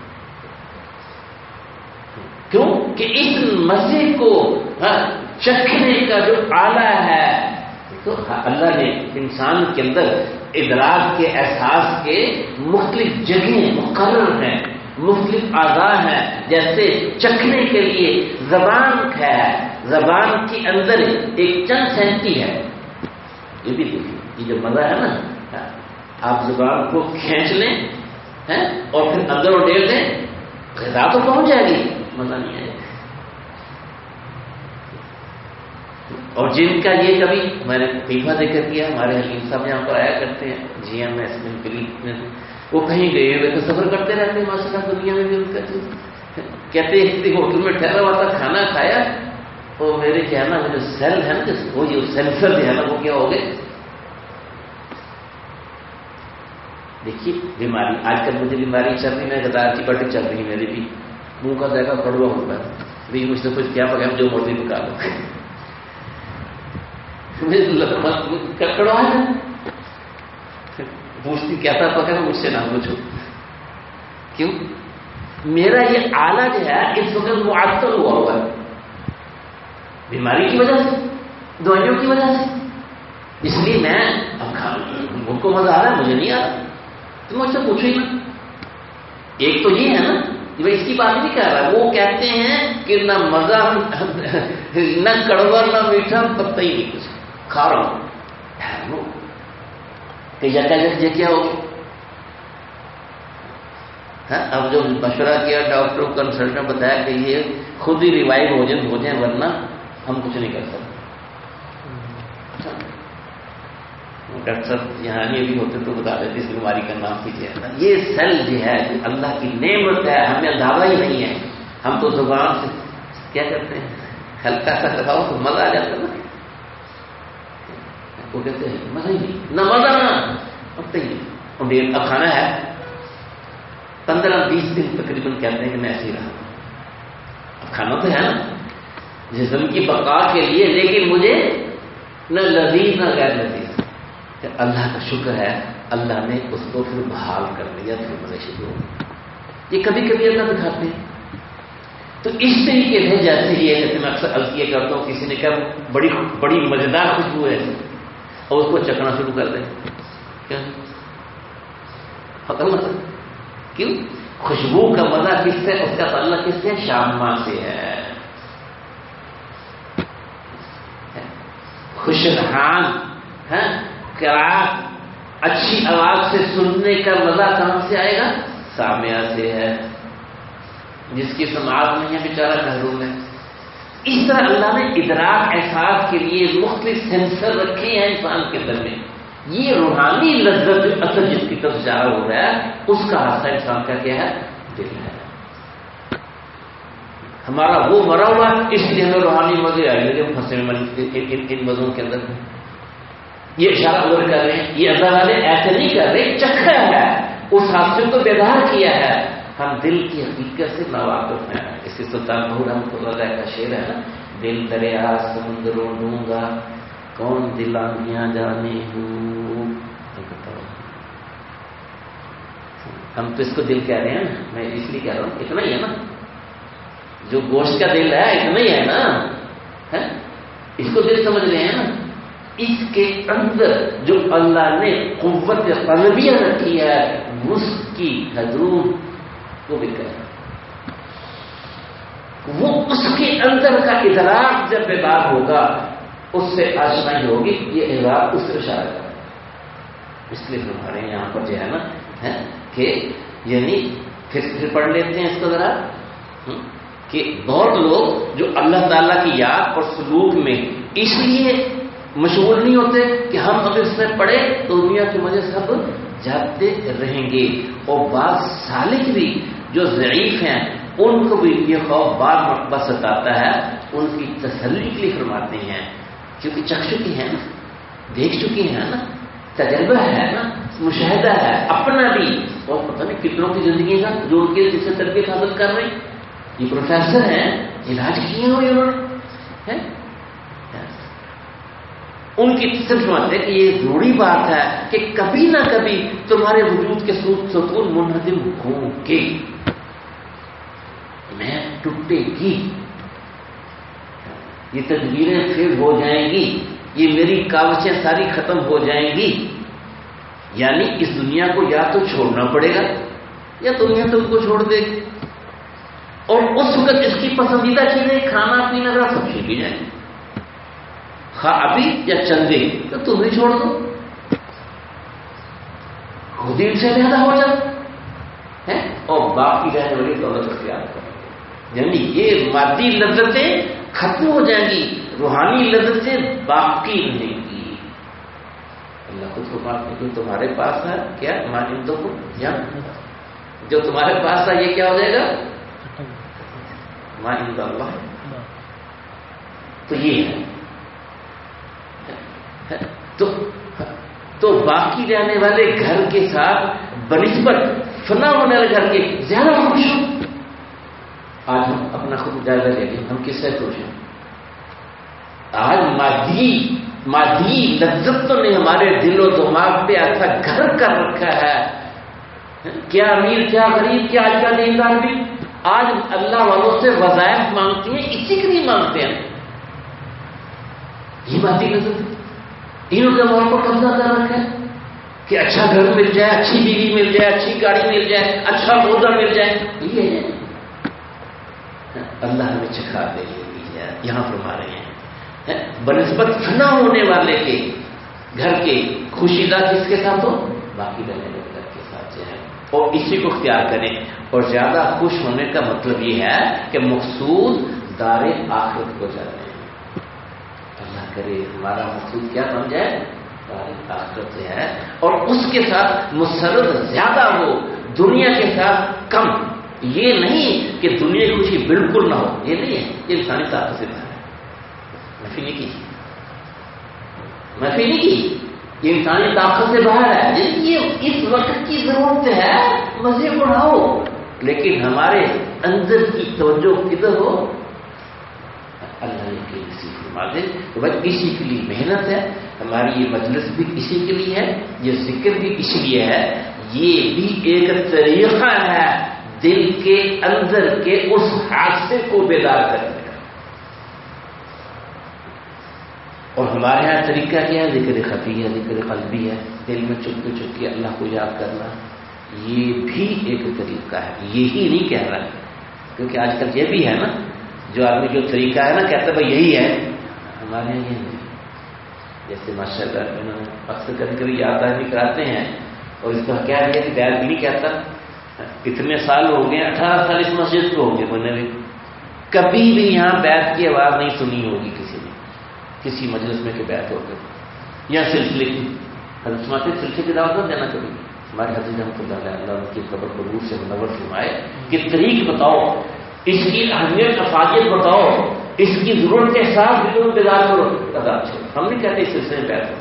کیوں کہ اس مزے کو چکھنے کا جو آلہ ہے, تو اللہ نے انسان کے اندر ادراک کے احساس کے مختلف جگہیں مقرر ہیں, مختلف اعضاء ہیں. جیسے چکھنے کے لیے زبان ہے, زبان کے اندر ایک چند سینٹی ہے. یہ بھی دیکھیے, یہ جو مزہ ہے نا, آپ زبان کو کھینچ لیں اور پھر اندر اڈیل دیں, غذا تو پہنچ جائے گی, مزہ نہیں آئے گا. اور جن کا یہ کبھی میں نے فیفا ذکر کیا, ہمارے حکیم صاحب یہاں پر آیا کرتے ہیں جی ایم ایس میں کلینک میں, وہ کہیں گئے ہوئے تو سفر کرتے رہتے ہیں ماشاء اللہ. دنیا میں بھی ان کا کہتے ہیں ہوٹل میں ٹھہرا ہوا تھا, کھانا کھایا, وہ میرے جو ہے نا وہ جو سیل ہے نا وہ جو سینسر جو ہے نا وہ کیا ہو گئے. دیکھیے بیماری آج کل مجھے بیماری چل رہی, میں غدار کی بٹی چل رہی ہے میری بھی, منہ کا ذائقہ کڑوا ہوتا ہے, بھی مجھ سے کچھ کیا پکا جو مرضی پکا لو, کڑوا ہے پوچھتی کیا تھا پکا, مجھ سے نہ پوچھو. کیوں؟ میرا یہ آلہ جو ہے اس وقت معطل ہوا ہوا ہے بیماری کی وجہ سے, دوائیوں کی وجہ سے. اس لیے میں اب ان کو مزہ آ رہا ہے, مجھے نہیں آ رہا, تو مجھ سے پوچھو ہی نا. ایک تو یہ ہے نا کہ اس کی بات نہیں کہہ رہا, وہ کہتے ہیں کہ نہ مزہ نہ کڑوا نہ میٹھا, پتہ ہی نہیں کچھ کھا رہا ہوں کہ یہ کیا ہو. اب جو مشورہ کیا ڈاکٹر کنسلٹنٹ بتایا کہ یہ خود ہی ریوائو ہو جائیں ہو جائیں ورنہ ہم کچھ نہیں کر سکتے. ڈاکٹر صاحب یہاں یہ بھی ہوتے تو بتا دیتے اس بیماری کا نام کیجیے. یہ سیل جو ہے اللہ کی نعمت ہے, ہمیں اندازہ ہی نہیں ہے. ہم تو زبان سے کیا کرتے ہیں, ہلکا سا دباؤ تو مزہ آ جاتا ہے نا, وہ کہتے ہیں مزہ ہی نہیں, نہ مزہ نہ پتہ ہی نہیں. اب کھانا ہے پندرہ بیس دن تقریباً کہتے ہیں کہ میں ایسے ہی رہا. اب کھانا تو ہے نا جسم کی بقا کے لیے, لیکن مجھے نہ لذیذ نہ غیر لذیذ. کہ اللہ کا شکر ہے اللہ نے اس کو پھر بحال کر دیا, پھر مزے شروع ہو. یہ کبھی کبھی اللہ دکھاتے ہیں. تو اس طریقے سے جیسے یہ جیسے میں اکثر عرض کیا کرتا ہوں, کسی نے کہا بڑی بڑی مزیدار خوشبو ہے اور اس کو چکھنا شروع کر دیں, کیا ختم مطلب کیوں؟ خوشبو کا مزہ کس سے, اس کا تعلق کس سے, شامہ سے ہے. خوشرحان ہے قرات اچھی آواز سے سننے کا مزہ کہاں سے آئے گا, سامعہ سے ہے, جس کی سماعت نہیں ہے بیچارہ محروم ہے. اس طرح اللہ نے ادراک احساس کے لیے مختلف سینسر رکھے ہیں انسان کے اندر میں. یہ روحانی لذت اثر جس کی طرف اشارہ ہو رہا ہے اس کا حصہ انسان کا کیا ہے, دل ہے. ہمارا وہ مرا ہوا اس لیے ہمیں روحانی مزے آئے گے پھنسے ان مزوں کے اندر. یہ اشارہ ادھر کر رہے ہیں, یہ اللہ والے ایسے نہیں کر رہے, چکھا ہے اس حادثے کو بیدار کیا ہے. ہم دل کی حقیقت سے ناواقف ہیں. اس سے سلطان بہو رحمۃ اللہ علیہ کا شعر ہے نا, دل دریا سمندروں ڈونگا کون دل آندیاں جانے ہوں. ہم تو اس کو دل کہہ رہے ہیں نا, میں اس لیے کہہ رہا ہوں اتنا ہی ہے نا, جو گوشت کا دل ہے اتنا ہی ہے نا, اس کو دل سمجھ رہے ہیں نا. اس کے اندر جو اللہ نے قوت قلبیہ رکھی ہے اس کی حضور وہ بھی کہہ رہا, وہ اس کے اندر کا ادراک جب بیدار ہوگا اس سے آشنائی ہوگی. یہ ادراک اس سے اشارہ کرتا ہے. اس لیے ہمارے یہاں پر جو ہے نا کہ یعنی پھر پھر پڑھ لیتے ہیں اس کو ذرا, کہ بہت لوگ جو اللہ تعالیٰ کی یاد اور سلوک میں اس لیے مشغول نہیں ہوتے کہ ہم اگر اس میں پڑھے تو دنیا کی وجہ سے سب جاتے رہیں گے. اور بعض سالک بھی جو ضعیف ہیں ان کو بھی یہ خوف بعض مرتبہ ستاتا ہے, ان کی تسلی کے لیے فرماتے ہیں کیونکہ چکھ چکی ہیں نا, دیکھ چکی ہیں نا, تجربہ ہے نا, مشاہدہ ہے اپنا بھی, اور پتہ نہیں کتنوں کی زندگی کا جو ان کے جس سے تربیت حاصل کر رہے ہیں. یہ پروفیسر ہیں, علاج کیے ہوئے انہوں نے, ان کی صرف سمجھتے کہ یہ ضروری بات ہے کہ کبھی نہ کبھی تمہارے وجود کے ستون منہدم ہوں گے, میں ٹوٹے گی, یہ تدبیریں پھر ہو جائیں گی, یہ میری کاوشیں ساری ختم ہو جائیں گی. یعنی اس دنیا کو یا تو چھوڑنا پڑے گا یا دنیا تم کو چھوڑ دے گی. اور اس وقت اس کی پسندیدہ چیزیں کھانا پینا کا سب چھوٹ جائیں گے, خواہ ابھی یا چندے, تو تم ہی چھوڑ دو, خود ہی سے زیادہ ہو جائے اور باقی رہنے والی دولت اختیار کرو. یعنی یہ مادی لذتیں ختم ہو جائیں گی, روحانی لذتیں باقی رہیں گی. اللہ خود کو بات نہیں, تمہارے پاس ہے کیا مانندوں کو, یا جو تمہارے پاس ہے یہ کیا ہو جائے گا, مانند اللہ. تو یہ ہے. تو تو باقی رہنے والے گھر کے ساتھ بنسبت فنا ہونے والے گھر کے زیادہ خوش ہوں. آج ہم اپنا خود جائزہ لے لیں, ہم کس سے خوش ہیں؟ آج مادی مادی لذتوں نے ہمارے دل و دماغ پہ ایسا گھر کر رکھا ہے. کیا امیر کیا غریب کیا آج کا دیندار بھی آج اللہ والوں سے وظائف مانگتے ہیں, اسی کے لیے مانگتے ہیں. یہ مادی لذت انہوں نے ماحول کو قبضہ کر رکھا ہے کہ اچھا گھر مل جائے, اچھی بیوی مل جائے, اچھی گاڑی مل جائے, اچھا عہدہ مل جائے. یہ ہے اللہ ہمیں چکھا دے یہاں فرما رہے ہیں بنسبت فنا ہونے والے کے گھر کے خوشیدہ کس کے ساتھ ہو؟ باقی رہنے والے گھر کے ساتھ جو ہے, اور اسی کو اختیار کریں. اور زیادہ خوش ہونے کا مطلب یہ ہے کہ مقصود دار آخرت کو جانے. اللہ کرے ہمارا مقصود کیا بن جائے؟ دار آخرت سے ہے, اور اس کے ساتھ مسرت زیادہ ہو, دنیا کے ساتھ کم. یہ نہیں کہ دنیا کی خوشی بالکل نہ ہو, یہ نہیں ہے. یہ انسانی طاقت سے باہر ہے. معافی نہیں کی معافی نہیں کی یہ انسانی طاقت سے باہر ہے. یہ اس وقت کی ضرورت ہے, مزے اڑاؤ, لیکن ہمارے اندر کی توجہ کدھر ہو؟ اللہ نے کہ اسی فرما دے. تو بھائی اسی کے لیے محنت ہے ہماری, یہ مجلس بھی اسی کے لیے ہے, یہ ذکر بھی اسی لیے ہے. یہ بھی ایک طریقہ ہے دل کے اندر کے اس حادثے کو بیدار کرنے کا. اور ہمارے یہاں طریقہ کیا ہے؟ ذکر خفی ہے, ذکر قلبی ہے, دل میں چپکے چپکے اللہ کو یاد کرنا. یہ بھی ایک طریقہ ہے, یہی نہیں کہہ رہا, کیونکہ آج کل یہ بھی ہے نا, جو آدمی جو طریقہ ہے نا کہتا ہے بھائی یہی ہے. ہمارے یہاں یہ نہیں. جیسے ماشاء اللہ انہوں نے اکثر کبھی کبھی یاد آدمی کراتے ہیں, اور اس کو کیا ہے کہ بیعت بھی نہیں کہتا. اتنے سال ہو گئے, اٹھارہ سال اس مسجد کو ہو گئے بنے ہوئے, کبھی بھی یہاں بیعت کی آواز نہیں سنی ہوگی کسی نے, کسی مجلس میں کہ بیعت ہو گئی. یا سلسلے کی حضرت سماتے سلسلے کی دعوت نہ دینا کبھی. ہمارے حضرت رحمۃ اللہ علیہ اللہ ان کی قبر کو نور سے منور فرمائے کہ طریق بتاؤ, اس کی اہمیت افادیت بتاؤ, اس کی ضرورت کے ساتھ دلوں بیدار کرو. ہم نہیں کہتے اس سلسلے میں بیعت ہو,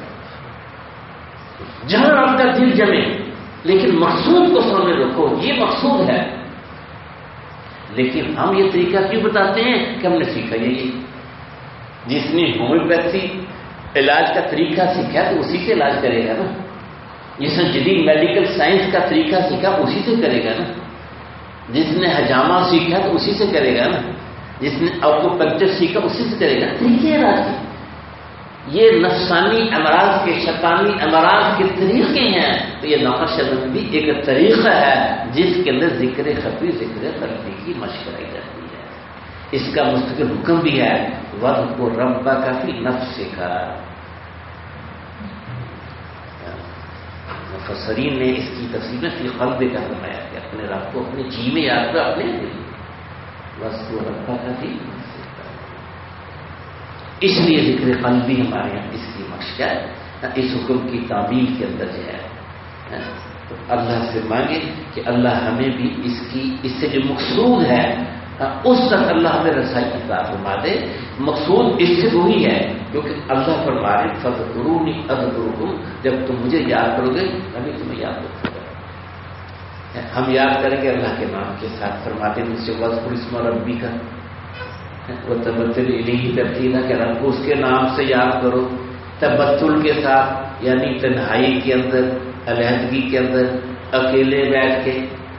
جہاں آپ کا دل جمے, لیکن مقصود کو سامنے رکھو, یہ مقصود ہے. لیکن ہم یہ طریقہ کیوں بتاتے ہیں کہ ہم نے سیکھا یہی. جس نے ہومیوپیتھی علاج کا طریقہ سیکھا تو اسی سے علاج کرے گا نا. جس نے جدید میڈیکل سائنس کا طریقہ سیکھا اسی سے کرے گا نا. جس نے حجامہ سیکھا تو اسی سے کرے گا نا. جس نے ایکوپنکچر سیکھا اسی سے کرے گا. طریقے علاج کے یہ نفسانی امراض کے, شیطانی امراض کے طریقے ہیں. تو یہ نقش بھی ایک طریقہ ہے جس کے اندر ذکر خفی ذکر قلبی کی مشق کرائی جاتی ہے. اس کا مستقل حکم بھی ہے وَذْكُرْ رَبَّكَ فِي نَفْسِكَ. مفسرین نے اس کی تفسیر میں فی قلب کا فرمایا کہ اپنے رب کو اپنے جی میں یاد کرو, اپنے دل میں. وَذْكُرْ رَبَّكَ فِي نَفْسِكَ. اس لیے ذکر قلبی ہمارے یہاں اس کی مشق ہے. اس حکم کی تعمیل کے اندر جو ہے تو اللہ سے مانگے کہ اللہ ہمیں بھی اس کی اس سے جو مقصود ہے اس تک اللہ ہمیں رسائی عطا فرما دے. مقصود اس سے وہی ہے کیونکہ اللہ فرما رہے فَاذْكُرُونِي أَذْكُرْكُمْ, جب تم مجھے یاد کرو گے ہمیں تمہیں یاد رکھوں گا. ہم یاد کریں گے اللہ کے نام کے ساتھ. فرماتے ہیں مجھ سے وَاذْكُرِ اسْمَ رَبِّكَ وَتَبَتَّلْ إِلَيْهِ تَبْتِيلًا, کہ رب کو اس کے نام سے یاد کرو, تبتل کے ساتھ, یعنی تنہائی کے اندر, علیحدگی کے اندر, اکیلے بیٹھ کے.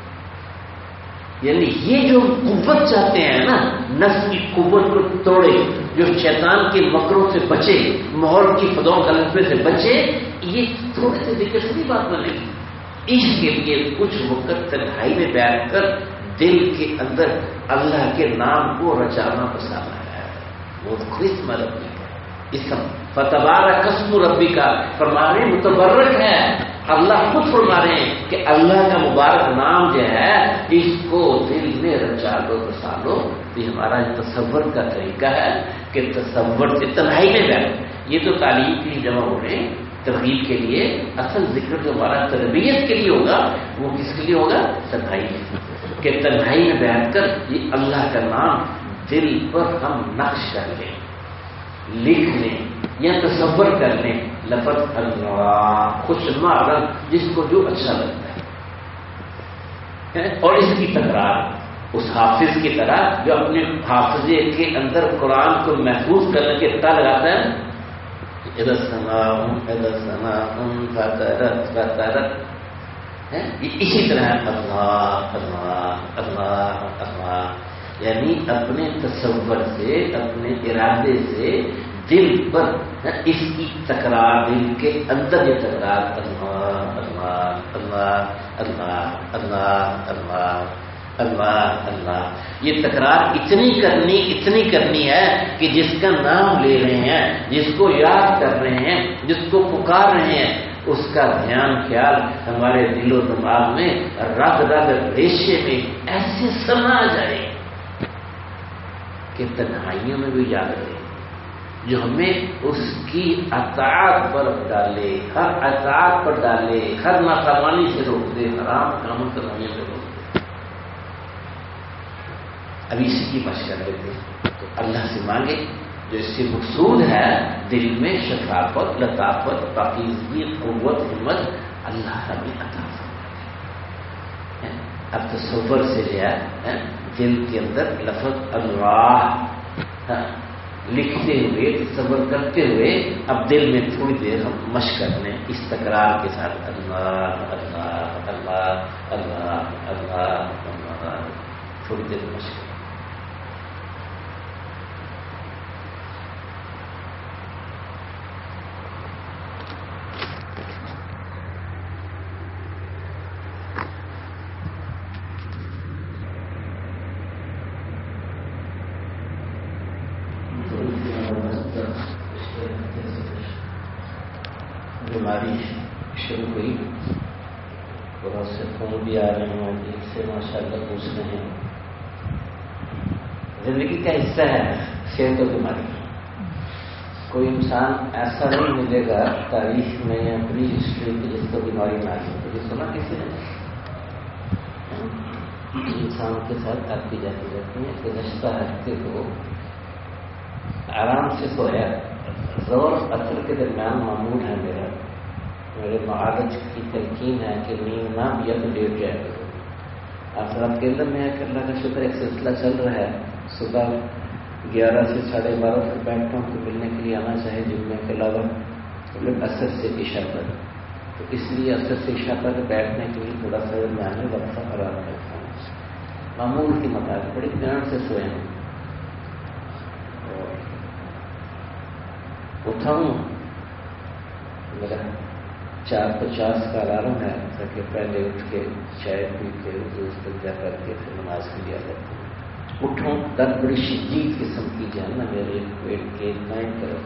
یعنی یہ جو قوت چاہتے ہیں نا, نفس کی قوت کو توڑے, جو شیطان کے مکروں سے بچے, ماحول کی فضاؤں غلطے سے بچے, یہ تھوڑے سے ذکر سے بات بنے گی. اس کے لیے کچھ وقت تنہائی میں بیٹھ کر دل کے اندر اللہ کے نام کو رچانا بسانا ہے. وہ اسم ربی کا اسم فتبارک اسم ربی کا فرمانے متبرک ہے. اللہ خود فرما رہے ہیں کہ اللہ کا مبارک نام جو ہے اس کو دل میں رچا لو بسا لو. یہ ہمارا تصور کا طریقہ ہے کہ تصور سے تنہائی میں بیٹھو. یہ تو تعلیم کے لیے جمع ہو رہے ہیں, ترغیب کے لیے. اصل ذکر جو ہمارا تربیت کے لیے ہوگا وہ کس کے لیے ہوگا؟ تنہائی میں, کہ تنہائی میں بیٹھ کر یہ اللہ کا نام دل پر ہم نقش کر لیں. لکھ لیں یا تصور کر لیں لفظ اللہ خوشنما رنگ جس کو جو اچھا لگتا ہے، اور اس کی تکرار اس حافظ کی طرح جو اپنے حافظے کے اندر قرآن کو محفوظ کرنے کے پتہ لگاتا ہے، اذا السماء اذا السماء فطرت فطرت، اسی طرح اللہ اللہ اللہ اللہ، یعنی اپنے تصور سے اپنے ارادے سے دل پر اس کی تکرار، دل کے اندر یہ تکرار اللہ اللہ اللہ اللہ اللہ اللہ اللہ اللہ، یہ تکرار اتنی کرنی اتنی کرنی ہے کہ جس کا نام لے رہے ہیں، جس کو یاد کر رہے ہیں، جس کو پکار رہے ہیں، اس کا دھیان خیال ہمارے دل و دماغ میں رگ رگ ریشے میں ایسے سما جائے کہ تنہائیوں میں بھی یاد رہے، جو ہمیں اس کی اطاعت پر ڈالے، ہر اطاعت پر ڈالے، ہر نافرمانی سے روک دے، حرام کاموں کرنے سے روک دے۔ ابھی اسی کی مشق کر لیتے ہیں، تو اللہ سے مانگے جو اس سے مقصود ہے دل میں شفافت، لطافت، پاکیزگی، قوت، ہمت، اللہ ہمیں عطا فرمائے۔ اب تصور سے جو ہے دل کے اندر لفظ اللہ لکھتے ہوئے، تصور کرتے ہوئے اب دل میں تھوڑی دیر ہم مشق کر لیں اس تکرار کے ساتھ، اللہ اللہ اللہ اللہ اللہ اللہ، تھوڑی دیر مشق کریں۔ بیماری شروع ہوئی، بہت سے فون بھی آ رہے ہیں، ایک سے ماشاء اللہ پوچھ رہے ہیں، زندگی کا حصہ ہے صحت و بیماری۔ کوئی انسان ایسا نہیں ملے گا تاریخ میں یا پوری ہسٹری میں جس کو بیماری نہ آئی ہو۔ یہ سنا کسی نے؟ انسان کے ساتھ آتی جاتی رہتی ہے، گزشتہ ہفتے کو آرام سے سویا، زور اثر کے درمیان معمول ہے میرا، میرے معالج کی تلقین ہے کہ نیند نہ بھی تو لیٹ جائے گا۔ آخرات کے اندر میں اللہ کا شکر ایک سلسلہ چل رہا ہے، صبح گیارہ سے ساڑھے بارہ تک بیٹھتا ہوں تو ملنے کے لیے آنا چاہے جمعے کے علاوہ اثر سے عشاء تک، تو اس لیے اثر سے عشاء تک بیٹھنے کے لیے تھوڑا سا درمیانے وقفہ فراہم کرتا ہوں۔ معمول کے مطابق بڑی پیار سے سوئے ہیں، اٹھا ہوں، میرا چار پچاس کا الارم ہے تاکہ پہلے اٹھ کے چائے پی کے اس تک جا کر کے پھر نماز کے لیے آ جاتا ہوں۔ اٹھوں درد بڑی شدید قسم کی جو ہے نا میرے پیٹ کے دائیں طرف،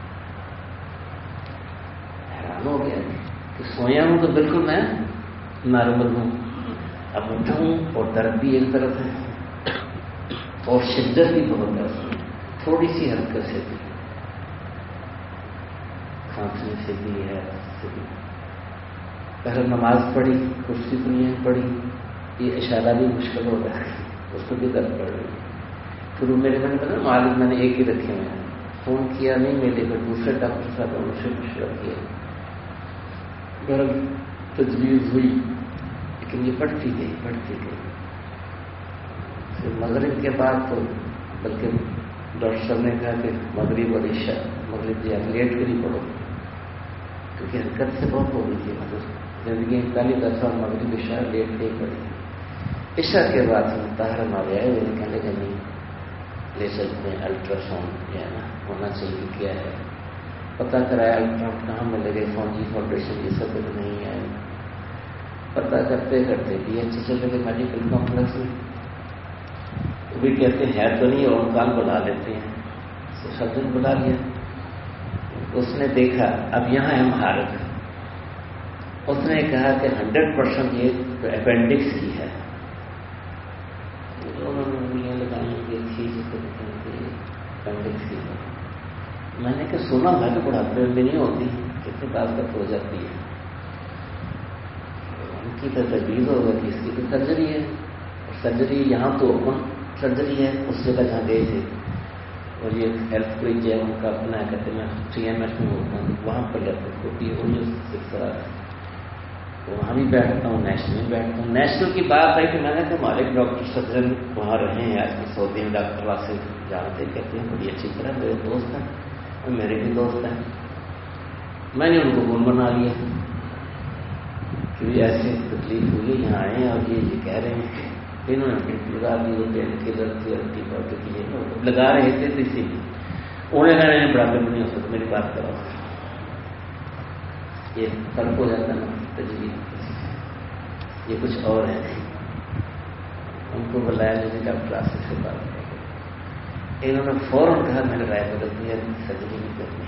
حیران ہو گیا کہ سویا ہوں تو بالکل میں نارمل ہوں، اب اٹھوں اور درد بھی ایک طرف ہے اور شدت بھی بہت درد ہے، تھوڑی سی حرکت سے بھی کھانسنے سے بھی ہے، پہلے نماز پڑھی، کرسی دنیا پڑھی، یہ اشارہ بھی مشکل ہو رہا ہے، اس کو بھی درد پڑ رہی ہے۔ پھر میرے میں نے پتا معالج میں نے ایک ہی رکھے ہوئے ہیں، فون کیا نہیں میرے کو، دوسرے ڈاکٹر صاحب نے مجھ سے مشورہ کیا، گرم تجویز ہوئی لیکن یہ بڑھتی گئی بڑھتی گئی۔ پھر مغرب کے بعد تو بلکہ ڈاکٹر صاحب نے کہا کہ مغرب اور عشاء، مغرب یا لیٹ کر ہی پڑھو کیونکہ حرکت سے بہت ہو گئی تھی، مطلب زندگی میں پہلی دفعہ مغرب عشاء لیٹ نہیں پڑی۔ عشاء کے بعد ہم طاہر ہمارے آئے ہوئے کہنے کہ نہیں لے سکتے ہیں، الٹرا ساؤنڈ جو ہے نا ہونا چاہیے، کیا ہے پتہ کرایا، الٹرا کہاں ملے گئے، فوجی فاؤنڈیشن یہ سب نہیں ہے، پتہ کرتے کرتے بھی اچھے چلے گئے میڈیکل کمپلیکس میں، وہ بھی کہتے ہیں ہے تو نہیں، اور کام بنا لیتے ہیں، تو سرجن بلا لیا، اس نے دیکھا اب یہاں ہے مہارت، اس نے کہا کہ ہنڈریڈ پرسینٹ یہ اپینڈکس کی ہے، انہوں نے انگلیاں لگائی کہ اپینڈکس کی ہے۔ میں نے کہ سنا تھا کہ بڑھاپے میں بھی نہیں ہوتی، کتنے بات تک ہو جاتی ہے، ان کی تو تجویز ہوگا کہ اس کی تو سرجری ہے، اور سرجری یہاں تو اوپن سرجری ہے، اس جگہ جہاں گئے تھے اور یہ ہیلتھ کوئی جو ہے ان کا اپنا کہتے ہیں ٹی ایم ایس میں ہوتا ہوں وہاں پر لیپٹاپ ہوتی ہے اور یہ سلسلہ وہاں بھی بیٹھتا ہوں، نیشنل میں بیٹھتا ہوں. نیشنل کی بات آئی کہ میں نے کہا ہمارے ڈاکٹر سجن وہاں رہے ہیں آج کل سعودی میں ڈاکٹر واسے جانتے کہتے ہیں بڑی اچھی طرح میرے دوست ہیں اور میرے بھی دوست ہیں. میں نے ان کو فون بنا لیا کہ ایسی تکلیف ہوئی یہاں آئے ہیں اور یہ یہ کہہ رہے ہیں کہ انہوں نے لگا دی وہ پین کلر تھی اینٹی بایوٹک یہ لگا رہے تھے تو اسی لیے انہیں کہنے بڑا کم نہیں ہو سکتا میری بات کرو. یہ فرق ہو جاتا ہے نا تجویز، یہ کچھ اور ہے. ان کو بلایا مجھے ڈاکٹر آصف سے بات کر، انہوں نے فوراً کہا میں نے رائے بدل دیا سرجری نہیں کرنی.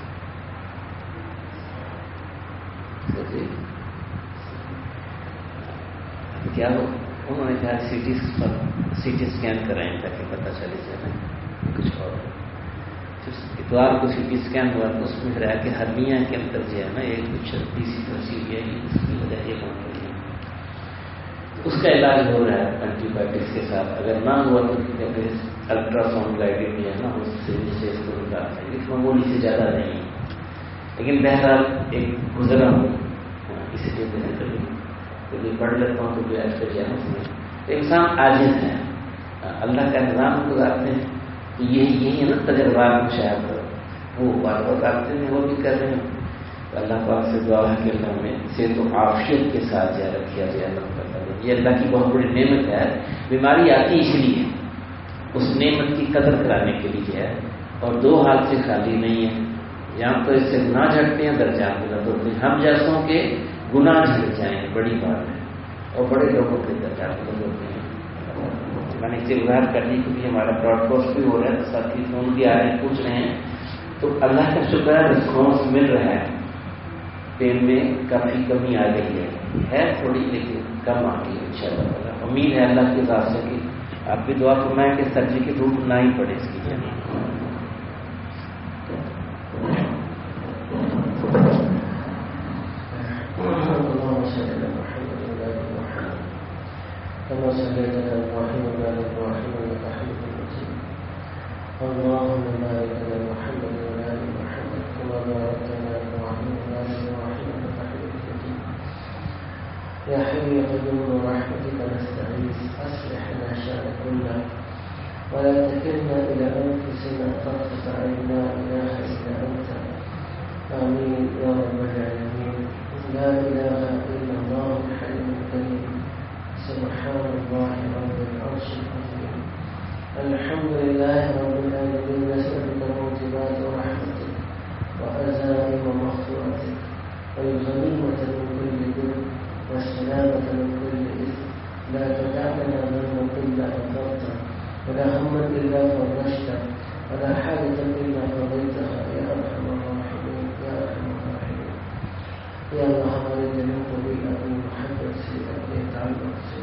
کیا ہو انہوں نے کہا C T C T scan کرائیں تاکہ پتہ چلے جائے کچھ اور. اتوار کو سی ٹی اسکین ہوا تو اس میں رہا کہ ہرنیا کے اندر جو ہے نا ایک کچھ تیسری تفصیل ہے اس کی وجہ یہ بن رہی ہے. اس کا علاج ہو رہا ہے اینٹی بایوٹکس کے ساتھ. اگر نہ ہوا تو الٹرا ساؤنڈ گائیڈڈ جو ہے نا اس سے نیچے اس کو نکال دیں گے. معمولی سے زیادہ نہیں ہے لیکن بہرحال ایک گزرا ہوں اسی لیے میں کبھی کبھی پڑھ لیتا ہوں تو بھی ایڈ کر جانا اس میں. انسان عاجز ہے، اللہ کا نظام گزارتے ہیں تو یہی یہی ہے نا تجربات شاید وہ بار بار کرتے ہیں وہ بھی کر رہے ہیں. اللہ پاک سے دعا ہے کہ اللہ میں صحت و عافیت کے ساتھ جا رکھا جائے. اللہ تعالیٰ یہ اللہ کی بہت بڑی نعمت ہے. بیماری آتی اس لیے اس نعمت کی قدر کرانے کے لیے ہے اور دو ہاتھ سے خالی نہیں ہے. یہاں تو اس سے گناہ جھڑتے ہیں درجات بلند ہوتے ہیں. ہم جیسوں کے گناہ جھڑ جائیں بڑی بات ہے اور بڑے لوگوں کے درجات بلند ہوتے ہیں. میں نے اسے گزار کر دی کیونکہ ہمارا براڈ کاسٹ بھی ہو رہا ہے، ساتھی فون بھی آ رہے ہیں پوچھ رہے ہیں تو اللہ کا شکر ہے رسپانس مل رہا ہے. پین میں کافی کمی آ گئی ہے ہے تھوڑی لیکن کم آ گئی ہے ان شاء اللہ. امید ہے اللہ کے ساتھ سے کہ آپ بھی دعا فرمائیں کہ سرجری کی ضرورت نہ ہی پڑے اس کی جگہ. كما صليت على ابراهيم وعلى ابراهيم انك حميد مجيد. اللهم بارك على محمد وعلى ال محمد كما باركت على ابراهيم وعلى ال ابراهيم انك حميد مجيد. يا حي يا قيوم برحمتك نستغيث اصلح لنا شأن كله ولا تكلنا الى انفسنا طرفة عين. لا اله الا انت. امين يا رب العالمين. لا اله الا الله الحي القيوم. سبحان الله رب العرش العظيم. الحمد لله رب العالمين. نسألك موجبات رحمتك وعزائم مغفرتك والغنيمة من كل بر والسلامة من كل إثم. لا تدع لنا ذنبا إلا غفرته ولا هما إلا فرجته ولا حاجة إلا قضيتها يا أرحم الراحمين يا أرحم الراحمين. يا الله ہمارے دلوں کو بھی اپنی محبت سے اپنے تعلق سے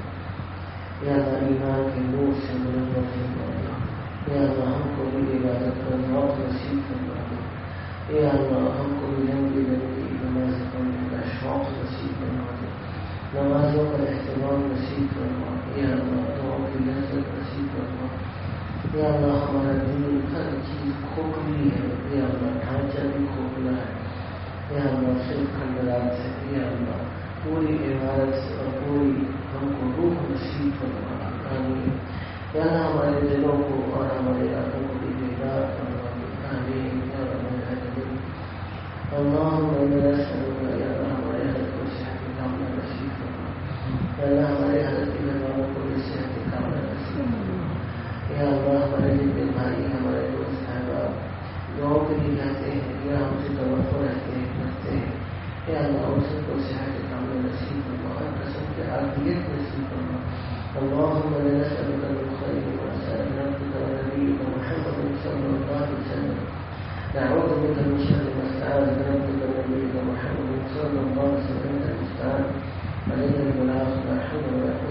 یا اللہ ایمان کے نور سے منور فرما. یا اللہ ہم کو بھی عبادت کا ذوق نصیب فرما. یا اللہ ہم کو بھی لمبی لمبی نماز پڑھنے کا شوق نصیب فرما. نمازوں کا اہتمام نصیب فرما. یا اللہ دعاؤں کی لذت نصیب فرما. یا اللہ ہمارا دین ہر چیز کھوکھلی ہے. یا اللہ ڈھانچہ بھی کھوکھلا ہے. یا اللہ صرف کھنڈرات سے. یا اللہ پوری عبادت سے اور پوری ہم کو روح نصیب فرما. آمین. یا اللہ ہمارے دلوں کو اور ہمارے آنکھوں کو بھی بیدار فرما. آمین یا رب العالمین. اللہم انا نسألک یا اللہ ہمارے حضرت کو صحت کاملہ نصیب فرما. یا اللہ ہمارے حضرت کے گھروں کو بھی صحت کاملہ نصیب فرما. یا اللہ ہمارے جتنے بھائی ہمارے دوست احباب دعاؤں کے لیے کہتے ہیں یا ہم سے توقع رہتے ہیں کرتے ہیں. یا اللہ ان سب کو صحت کاملہ نصیب فرما. ہر قسم کے عافیت نصیب فرما. اللهم انا نسألك من خير ما سأل عبدك ونبيك محمد صلى الله عليه وسلم. نعوذ بك من شر ما استعاذ عبدك ونبيك محمد صلى الله عليه وسلم. انت المستعان عليك البلاغ لا حول ولا قوة